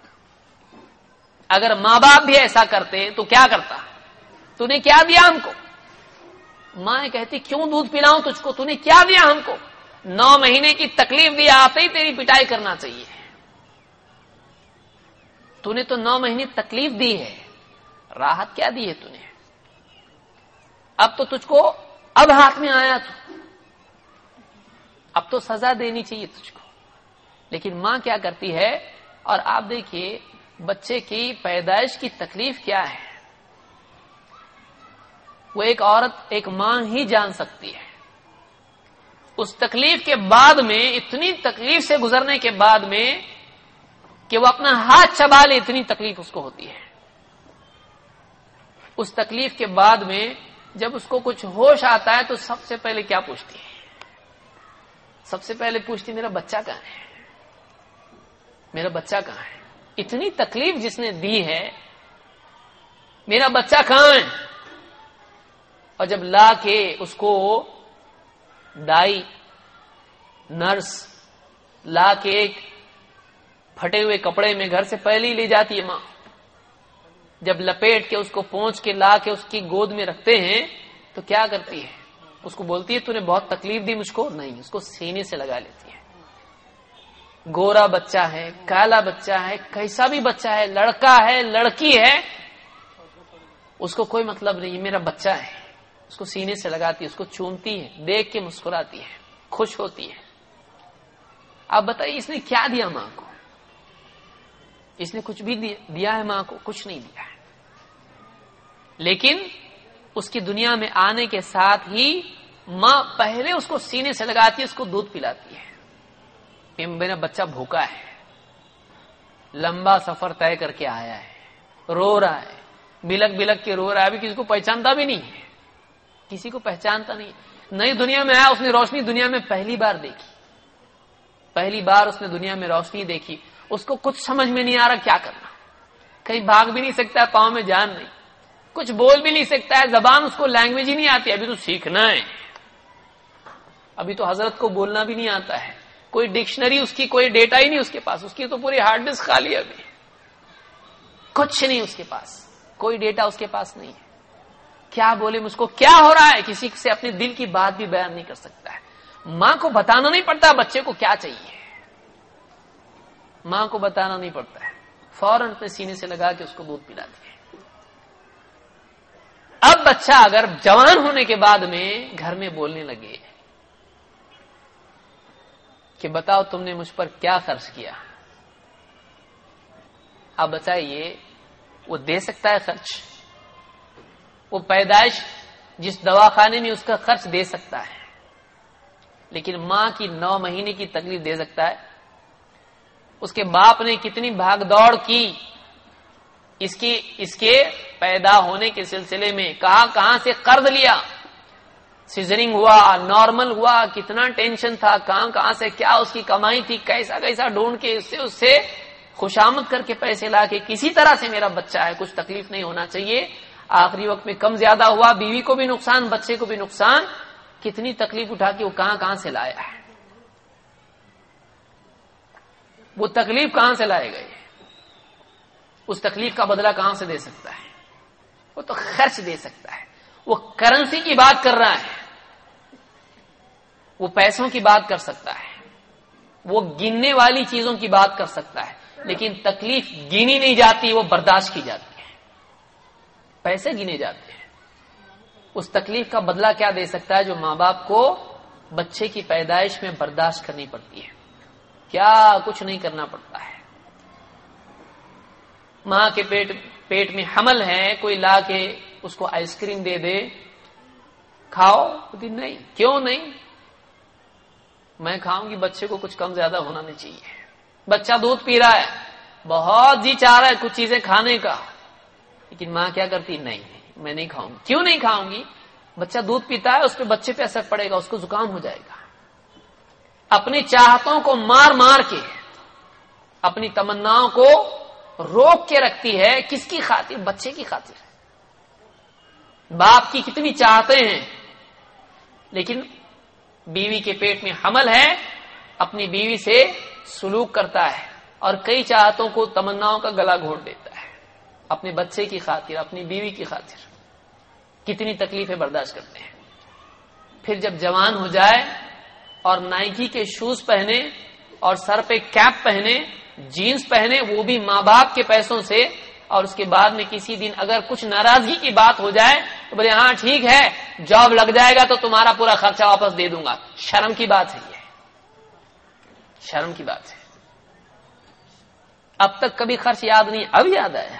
اگر ماں باپ بھی ایسا کرتے تو کیا کرتا؟ تو نے کیا دیا ہم کو؟ ماں کہتی کیوں دودھ پلاؤں تجھ کو، تو نے کیا دیا ہم کو؟ نو مہینے کی تکلیف دیا، آتے ہی تیری پٹائی کرنا چاہیے. تو نے تو نو مہینے تکلیف دی ہے، راحت کیا دی ہے تو نے؟ اب تو تجھ کو اب ہاتھ میں آیا تو اب تو سزا دینی چاہیے تجھ کو. لیکن ماں کیا کرتی ہے؟ اور آپ دیکھیے بچے کی پیدائش کی تکلیف کیا ہے، وہ ایک عورت ایک ماں ہی جان سکتی ہے. اس تکلیف کے بعد میں، اتنی تکلیف سے گزرنے کے بعد میں کہ وہ اپنا ہاتھ چبا لے، اتنی تکلیف اس کو ہوتی ہے. اس تکلیف کے بعد میں جب اس کو کچھ ہوش آتا ہے تو سب سے پہلے کیا پوچھتی ہے؟ سب سے پہلے پوچھتی میرا بچہ کہاں ہے، میرا بچہ کہاں ہے. اتنی تکلیف جس نے دی ہے، میرا بچہ کہاں ہے. اور جب لا کے اس کو دائی نرس لا کے ایک پھٹے ہوئے کپڑے میں گھر سے پہلے ہی لے جاتی ہے ماں، جب لپیٹ کے اس کو پہنچ کے لا کے اس کی گود میں رکھتے ہیں تو کیا کرتی ہے؟ اس کو بولتی ہے تو نے بہت تکلیف دی مجھ کو؟ نہیں، اس کو سینے سے لگا لیتی ہے. گورا بچہ ہے، کالا بچہ ہے، کیسا بھی بچہ ہے، لڑکا ہے لڑکی ہے، اس کو کوئی مطلب نہیں، میرا بچہ ہے. اس کو سینے سے لگاتی ہے، اس کو چومتی ہے، دیکھ کے مسکراتی ہے، خوش ہوتی ہے. آپ بتائیے اس نے کیا دیا ماں کو؟ اس نے کچھ بھی دیا ہے ماں کو؟ کچھ نہیں دیا ہے. لیکن اس کی دنیا میں آنے کے ساتھ ہی ماں پہلے اس کو سینے سے لگاتی ہے، اس کو دودھ پلاتی ہے. میرا بچہ بھوکا ہے، لمبا سفر طے کر کے آیا ہے، رو رہا ہے، بلک بلک کے رو رہا ہے، ابھی کسی کو پہچانتا بھی نہیں ہے، کسی کو پہچانتا نہیں. نئی دنیا میں آیا، اس نے روشنی دنیا میں پہلی بار دیکھی، پہلی بار اس نے دنیا میں روشنی دیکھی. اس کو کچھ سمجھ میں نہیں آ رہا کیا کرنا، کہیں بھاگ بھی نہیں سکتا، پاؤں میں جان نہیں. کچھ بول بھی نہیں سکتا ہے، زبان اس کو لینگویج ہی نہیں آتی، ابھی تو سیکھنا ہے، ابھی تو حضرت کو بولنا بھی نہیں آتا ہے، کوئی ڈکشنری اس کی، کوئی ڈیٹا ہی نہیں اس کے پاس، اس کی تو پوری ہارڈ ڈسک خالی ہے، ابھی کچھ نہیں اس کے پاس، کوئی ڈیٹا اس کے پاس نہیں ہے، کیا بولے مجھ کو کیا ہو رہا ہے، کسی سے اپنے دل کی بات بھی بیان نہیں کر سکتا ہے۔ ماں کو بتانا نہیں پڑتا بچے کو کیا چاہیے، ماں کو بتانا نہیں پڑتا ہے، فوراً اپنے سینے سے لگا کے اس کو دودھ پلاتی ہے۔ اب بچہ اگر جوان ہونے کے بعد میں گھر میں بولنے لگے کہ بتاؤ تم نے مجھ پر کیا خرچ کیا، اب بتائیے وہ دے سکتا ہے خرچ؟ وہ پیدائش جس دواخانے میں اس کا خرچ دے سکتا ہے، لیکن ماں کی نو مہینے کی تکلیف دے سکتا ہے؟ اس کے باپ نے کتنی بھاگ دوڑ کی اس کی اس کے پیدا ہونے کے سلسلے میں، کہاں کہاں سے قرض لیا، سیزرنگ ہوا، نارمل ہوا، کتنا ٹینشن تھا، کہاں کہاں سے کیا اس کی کمائی تھی، کیسا کیسا ڈھونڈ کے اس سے اس سے خوشامد کر کے پیسے لا کے کسی طرح سے میرا بچہ ہے، کچھ تکلیف نہیں ہونا چاہیے، آخری وقت میں کم زیادہ ہوا، بیوی کو بھی نقصان، بچے کو بھی نقصان، کتنی تکلیف اٹھا کے وہ کہاں کہاں سے لایا ہے، وہ تکلیف کہاں سے لائے گئے، اس تکلیف کا بدلہ کہاں سے دے سکتا ہے؟ وہ تو خرچ دے سکتا ہے، وہ کرنسی کی بات کر رہا ہے، وہ پیسوں کی بات کر سکتا ہے، وہ گننے والی چیزوں کی بات کر سکتا ہے، لیکن تکلیف گنی نہیں جاتی، وہ برداشت کی جاتی ہے، پیسے گنے جاتے ہیں۔ اس تکلیف کا بدلہ کیا دے سکتا ہے جو ماں باپ کو بچے کی پیدائش میں برداشت کرنی پڑتی ہے؟ کیا کچھ نہیں کرنا پڑتا ہے۔ ماں کے پیٹ پیٹ میں حمل ہے، کوئی لا کے اس کو آئس کریم دے دے، کھاؤ، نہیں، کیوں نہیں، میں کھاؤں گی، بچے کو کچھ کم زیادہ ہونا نہیں چاہیے، بچہ دودھ پی رہا ہے، بہت جی چاہ رہا ہے کچھ چیزیں کھانے کا، لیکن ماں کیا کرتی، نہیں میں نہیں کھاؤں گی، کیوں نہیں کھاؤں گی، بچہ دودھ پیتا ہے، اس پہ بچے پہ اثر پڑے گا، اس کو زکام ہو جائے گا۔ اپنی چاہتوں کو مار مار کے، اپنی تمناؤں کو روک کے رکھتی ہے، کس کی خاطر؟ بچے کی خاطر۔ باپ کی کتنی چاہتے ہیں، لیکن بیوی کے پیٹ میں حمل ہے، اپنی بیوی سے سلوک کرتا ہے اور کئی چاہتوں کو، تمناؤں کا گلا گھونٹ دیتا ہے، اپنے بچے کی خاطر، اپنی بیوی کی خاطر، کتنی تکلیفیں برداشت کرتے ہیں۔ پھر جب جوان ہو جائے اور نائکی کے شوز پہنے اور سر پہ کیپ پہنے، جینز پہنے، وہ بھی ماں باپ کے پیسوں سے، اور اس کے بعد میں کسی دن اگر کچھ ناراضگی کی بات ہو جائے تو بولے ہاں ٹھیک ہے، جاب لگ جائے گا تو تمہارا پورا خرچہ واپس دے دوں گا۔ شرم کی بات ہے، یہ شرم کی بات ہے۔ اب تک کبھی خرچ یاد نہیں، اب یاد آیا،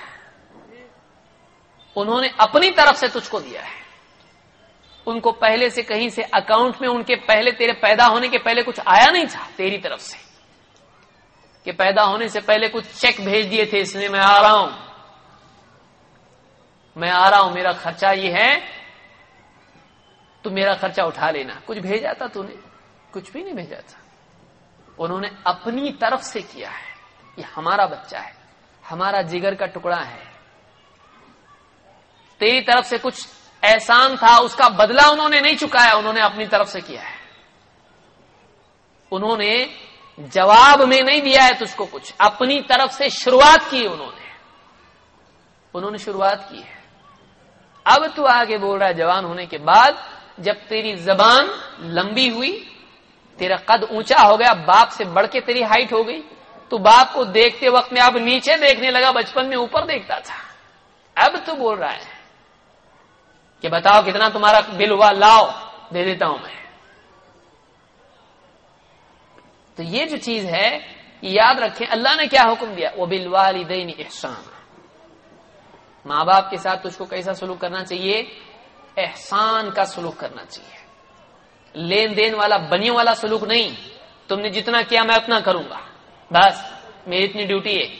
انہوں نے اپنی طرف سے تجھ کو دیا ہے، ان کو پہلے سے کہیں سے اکاؤنٹ میں، ان کے پہلے، تیرے پیدا ہونے کے پہلے کچھ آیا نہیں تھا تیری طرف سے، کہ پیدا ہونے سے پہلے کچھ چیک بھیج دیے تھے، اس لیے میں آ رہا ہوں، میں آ رہا ہوں، میرا خرچہ یہ ہے، تو میرا خرچہ اٹھا لینا، کچھ بھیجا تھا تو نے؟ کچھ بھی نہیں بھیجا تھا، انہوں نے اپنی طرف سے کیا ہے۔ یہ ہمارا بچہ ہے، ہمارا جگر کا ٹکڑا ہے، تیری طرف سے کچھ احسان تھا، اس کا بدلہ انہوں نے نہیں چکایا، انہوں نے اپنی طرف سے کیا ہے، انہوں نے جواب میں نہیں دیا ہے تجھ کو کچھ، اپنی طرف سے شروعات کی، انہوں نے انہوں نے شروعات کی ہے۔ اب تو آگے بول رہا ہے جوان ہونے کے بعد، جب تیری زبان لمبی ہوئی، تیرا قد اونچا ہو گیا، باپ سے بڑھ کے تیری ہائٹ ہو گئی، تو باپ کو دیکھتے وقت میں اب نیچے دیکھنے لگا، بچپن میں اوپر دیکھتا تھا، اب تو بول رہا ہے کہ بتاؤ کتنا تمہارا بل ہوا، لاؤ دے دیتا ہوں میں۔ تو یہ جو چیز ہے یاد رکھیں، اللہ نے کیا حکم دیا، وَبِالْوَالِدَيْنِ إِحْسَانًا، ماں باپ کے ساتھ تجھ کو کیسا سلوک کرنا چاہیے؟ احسان کا سلوک کرنا چاہیے، لین دین والا، بنیوں والا سلوک نہیں، تم نے جتنا کیا میں اتنا کروں گا، بس میری اتنی ڈیوٹی ہے،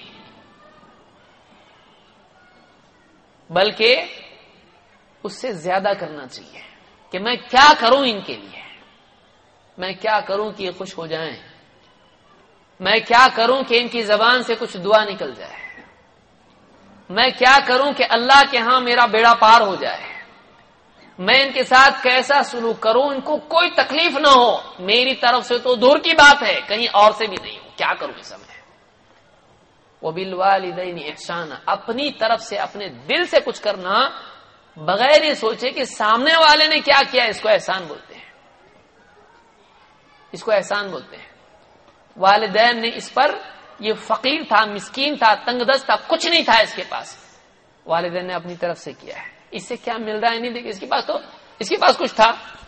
بلکہ اس سے زیادہ کرنا چاہیے کہ میں کیا کروں ان کے لیے، میں کیا کروں کہ یہ خوش ہو جائیں، میں کیا کروں کہ ان کی زبان سے کچھ دعا نکل جائے، میں کیا کروں کہ اللہ کے ہاں میرا بیڑا پار ہو جائے، میں ان کے ساتھ کیسا سلوک کروں ان کو کوئی تکلیف نہ ہو، میری طرف سے تو دور کی بات ہے کہیں اور سے بھی نہیں ہو، کیا کروں اس سمے؟ وَبِالْوَالِدَيْنِ احسانا، اپنی طرف سے اپنے دل سے کچھ کرنا بغیر یہ سوچے کہ سامنے والے نے کیا کیا، اس کو احسان بولتے ہیں، اس کو احسان بولتے ہیں۔ والدین نے اس پر، یہ فقیر تھا، مسکین تھا، تنگ دست تھا، کچھ نہیں تھا اس کے پاس، والدین نے اپنی طرف سے کیا ہے، اس سے کیا مل رہا ہے نہیں دیکھیں، اس کے پاس تو اس کے پاس کچھ تھا،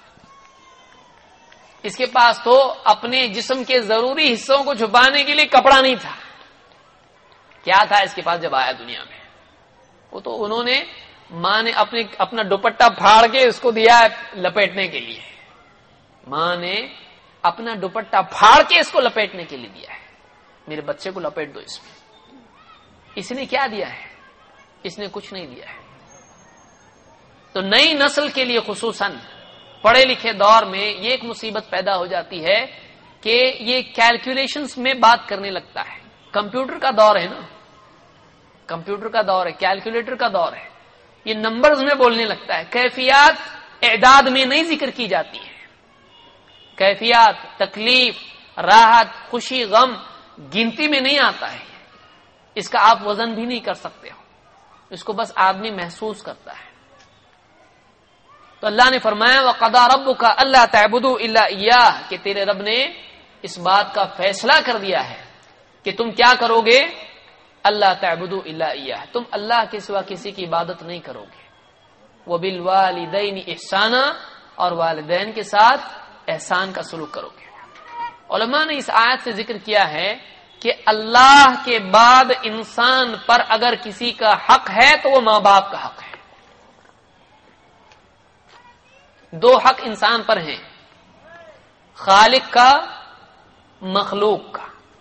اس کے پاس تو اپنے جسم کے ضروری حصوں کو چھپانے کے لیے کپڑا نہیں تھا، کیا تھا اس کے پاس جب آیا دنیا میں؟ وہ تو انہوں نے، ماں نے اپنے اپنا دوپٹہ پھاڑ کے اس کو دیا لپیٹنے کے لیے، ماں نے اپنا دوپٹہ پھاڑ کے اس کو لپیٹنے کے لیے دیا ہے، میرے بچے کو لپیٹ دو اس میں۔ اس نے کیا دیا ہے؟ اس نے کچھ نہیں دیا ہے۔ تو نئی نسل کے لیے خصوصاً پڑھے لکھے دور میں یہ ایک مصیبت پیدا ہو جاتی ہے کہ یہ کیلکولیشنز میں بات کرنے لگتا ہے۔ کمپیوٹر کا دور ہے نا، کمپیوٹر کا دور ہے، کیلکولیٹر کا دور ہے، یہ نمبرز میں بولنے لگتا ہے، کیفیات اعداد میں نہیں ذکر کی جاتی ہے، کیفیات، تکلیف، راحت، خوشی، غم گنتی میں نہیں آتا ہے، اس کا آپ وزن بھی نہیں کر سکتے ہو، اس کو بس آدمی محسوس کرتا ہے۔ تو اللہ نے فرمایا وَقَضَىٰ رَبُّكَ أَلَّا تَعْبُدُوا إِلَّا إِيَّاهُ، کہ تیرے رب نے اس بات کا فیصلہ کر دیا ہے کہ تم کیا کرو گے، اللہ تعبدوا الا ایہ، تم اللہ کے سوا کسی کی عبادت نہیں کرو گے، وبالوالدین احسانا، اور والدین کے ساتھ احسان کا سلوک کرو گے۔ علماء نے اس آیت سے ذکر کیا ہے کہ اللہ کے بعد انسان پر اگر کسی کا حق ہے تو وہ ماں باپ کا حق ہے۔ دو حق انسان پر ہیں، خالق کا، مخلوق کا۔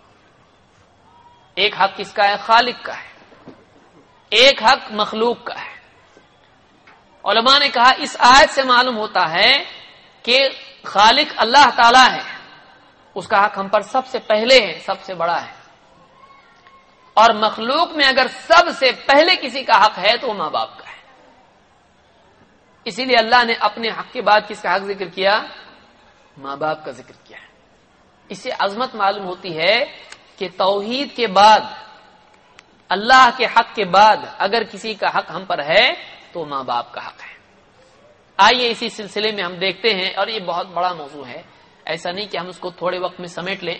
ایک حق کس کا ہے؟ خالق کا ہے، ایک حق مخلوق کا ہے۔ علماء نے کہا اس آیت سے معلوم ہوتا ہے کہ خالق اللہ تعالی ہے، اس کا حق ہم پر سب سے پہلے ہے، سب سے بڑا ہے، اور مخلوق میں اگر سب سے پہلے کسی کا حق ہے تو وہ ماں باپ کا ہے۔ اسی لیے اللہ نے اپنے حق کے بعد کس کا حق ذکر کیا؟ ماں باپ کا ذکر کیا ہے۔ اس سے عظمت معلوم ہوتی ہے کہ توحید کے بعد، اللہ کے حق کے بعد اگر کسی کا حق ہم پر ہے تو ماں باپ کا حق ہے۔ آئیے اسی سلسلے میں ہم دیکھتے ہیں، اور یہ بہت بڑا موضوع ہے، ایسا نہیں کہ ہم اس کو تھوڑے وقت میں سمیٹ لیں،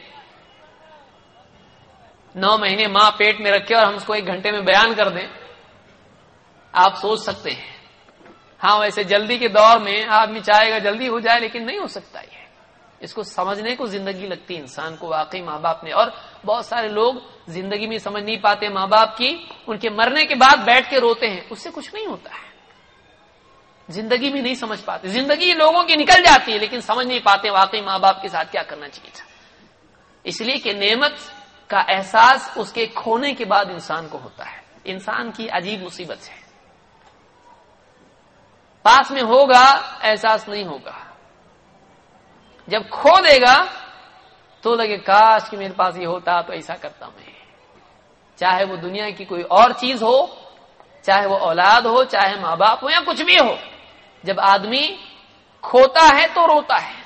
نو مہینے ماں پیٹ میں رکھے اور ہم اس کو ایک گھنٹے میں بیان کر دیں۔ آپ سوچ سکتے ہیں، ہاں ویسے جلدی کے دور میں آدمی چاہے گا جلدی ہو جائے، لیکن نہیں ہو سکتا یہ، اس کو سمجھنے کو زندگی لگتی ہے انسان کو، واقعی ماں باپ نے، اور بہت سارے لوگ زندگی میں سمجھ نہیں پاتے ماں باپ کی، ان کے مرنے کے بعد بیٹھ کے روتے ہیں، اس سے کچھ نہیں ہوتا ہے، زندگی میں نہیں سمجھ پاتے، زندگی لوگوں کی نکل جاتی ہے لیکن سمجھ نہیں پاتے واقعی ماں باپ کے ساتھ کیا کرنا چاہیے تھا، اس لیے کہ نعمت کا احساس اس کے کھونے کے بعد انسان کو ہوتا ہے۔ انسان کی عجیب مصیبت ہے، پاس میں ہوگا احساس نہیں ہوگا، جب کھو دے گا تو لگے کاش کہ میرے پاس یہ ہوتا تو ایسا کرتا میں، چاہے وہ دنیا کی کوئی اور چیز ہو، چاہے وہ اولاد ہو، چاہے ماں باپ ہو، یا کچھ بھی ہو، جب آدمی کھوتا ہے تو روتا ہے،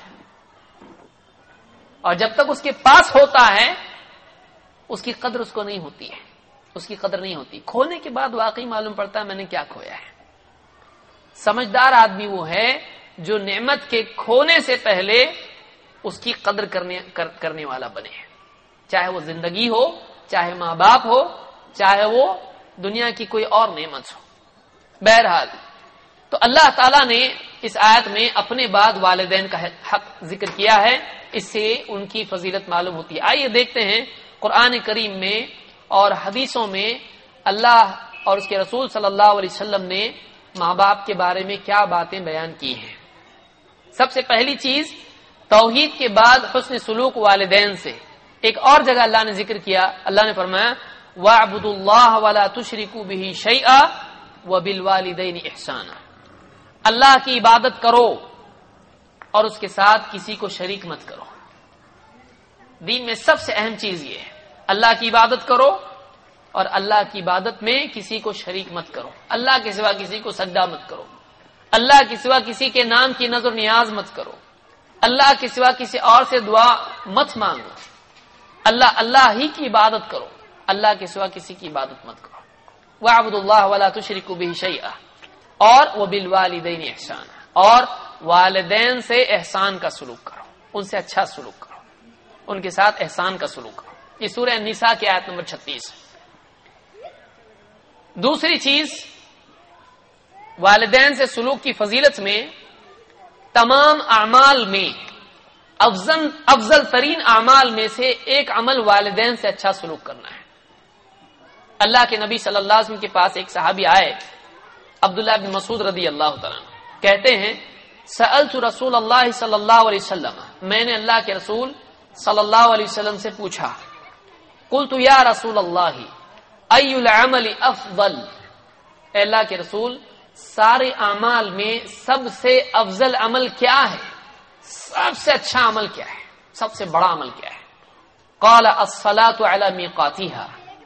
اور جب تک اس کے پاس ہوتا ہے اس کی قدر اس کو نہیں ہوتی ہے، اس کی قدر نہیں ہوتی، کھونے کے بعد واقعی معلوم پڑتا ہے میں نے کیا کھویا ہے۔ سمجھدار آدمی وہ ہے جو نعمت کے کھونے سے پہلے اس کی قدر کرنے کر, کرنے والا بنے، چاہے وہ زندگی ہو، چاہے ماں باپ ہو، چاہے وہ دنیا کی کوئی اور نعمت ہو۔ بہرحال تو اللہ تعالیٰ نے اس آیت میں اپنے بعد والدین کا حق ذکر کیا ہے، اس سے ان کی فضیلت معلوم ہوتی ہے۔ آئیے دیکھتے ہیں قرآن کریم میں اور حدیثوں میں اللہ اور اس کے رسول صلی اللہ علیہ وسلم نے ماں باپ کے بارے میں کیا باتیں بیان کی ہیں۔ سب سے پہلی چیز، توحید کے بعد حسن سلوک والدین سے۔ ایک اور جگہ اللہ نے ذکر کیا، اللہ نے فرمایا وَاعْبُدُوا اللَّهَ وَلَا تُشْرِكُوا بِهِ شَيْئًا وَبِالْوَالِدَيْنِ إِحْسَانًا، اللہ کی عبادت کرو اور اس کے ساتھ کسی کو شریک مت کرو۔ دین میں سب سے اہم چیز یہ ہے، اللہ کی عبادت کرو اور اللہ کی عبادت میں کسی کو شریک مت کرو، اللہ کے سوا کسی کو سجدہ مت کرو، اللہ کے سوا کسی کے نام کی نظر نیاز مت کرو، اللہ کے سوا کسی اور سے دعا مت مانگو، اللہ اللہ ہی کی عبادت کرو، اللہ کے سوا کسی کی عبادت مت کرو۔ وَاعْبُدُوا اللَّهَ وَلَا تُشْرِكُوا بِهِ شَيْئًا، اور وَبِالْوَالِدَيْنِ إِحْسَانًا، اور والدین سے احسان کا سلوک کرو، ان سے اچھا سلوک کرو، ان کے ساتھ احسان کا سلوک کرو۔ یہ سورہ النساء کی آیت نمبر چھتیس ہے۔ دوسری چیز، والدین سے سلوک کی فضیلت میں تمام اعمال میں افضل افضل ترین اعمال میں سے ایک عمل والدین سے اچھا سلوک کرنا ہے۔ اللہ کے نبی صلی اللہ علیہ وسلم کے پاس ایک صحابی آئے، عبداللہ بن مسعود رضی اللہ تعالیٰ عنہ، کہتے ہیں سألت رسول اللہ صلی اللہ علیہ وسلم، میں نے اللہ کے رسول صلی اللہ علیہ وسلم سے پوچھا، قلت یا رسول اللہ ای العمل افضل، اے اللہ کے رسول سارے اعمال میں سب سے افضل عمل کیا ہے، سب سے اچھا عمل کیا ہے، سب سے بڑا عمل کیا ہے؟ قال الصلاۃ علی میقاتها،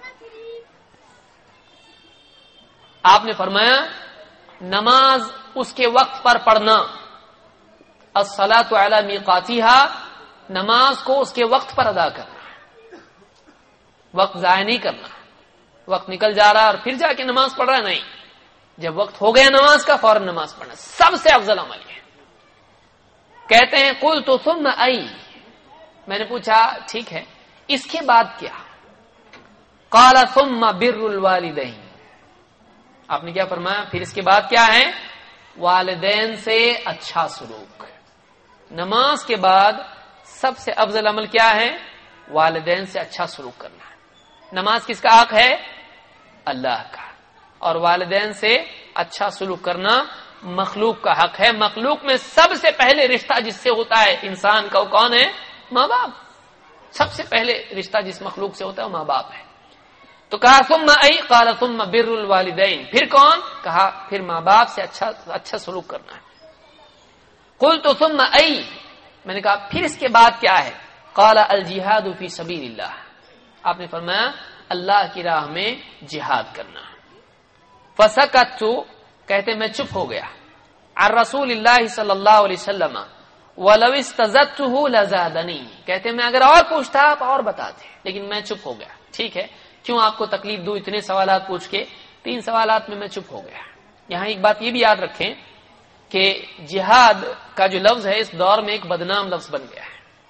آپ نے فرمایا نماز اس کے وقت پر پڑھنا، الصلاۃ علی میقاتها، نماز کو اس کے وقت پر ادا کرنا، وقت ضائع نہیں کرنا، وقت نکل جا رہا اور پھر جا کے نماز پڑھ رہا، نہیں، جب وقت ہو گیا نماز کا فوراً نماز پڑھنا، سب سے افضل عمل ہے۔ کہتے ہیں قلت ثم ای، میں نے پوچھا ٹھیک ہے اس کے بعد کیا؟ قال ثم بر الوالدین، آپ نے کیا فرمایا؟ پھر اس کے بعد کیا ہے؟ والدین سے اچھا سلوک۔ نماز کے بعد سب سے افضل عمل کیا ہے؟ والدین سے اچھا سلوک کرنا ہے۔ نماز کس کا حق ہے؟ اللہ کا، اور والدین سے اچھا سلوک کرنا مخلوق کا حق ہے۔ مخلوق میں سب سے پہلے رشتہ جس سے ہوتا ہے انسان کا، وہ کون ہے؟ ماں باپ۔ سب سے پہلے رشتہ جس مخلوق سے ہوتا ہے وہ ماں باپ ہے۔ تو کہا ثم ای، قال ثم بر الوالدین، پھر کون؟ کہا پھر ماں باپ سے اچھا اچھا سلوک کرنا ہے۔ قلت ثم ای، میں نے کہا پھر اس کے بعد کیا ہے؟ قال الجہاد فی سبیل اللہ، آپ نے فرمایا اللہ کی راہ میں جہاد کرنا۔ فسکت، کہتے میں چپ ہو گیا، عن رسول اللہ صلی اللہ علیہ وسلم ولو استزدته لزادنی، کہتے میں اگر اور پوچھتا آپ اور بتاتے، لیکن میں چپ ہو گیا۔ ٹھیک ہے، کیوں آپ کو تکلیف دوں اتنے سوالات پوچھ کے؟ تین سوالات میں میں چپ ہو گیا۔ یہاں ایک بات یہ بھی یاد رکھیں کہ جہاد کا جو لفظ ہے اس دور میں ایک بدنام لفظ بن گیا ہے۔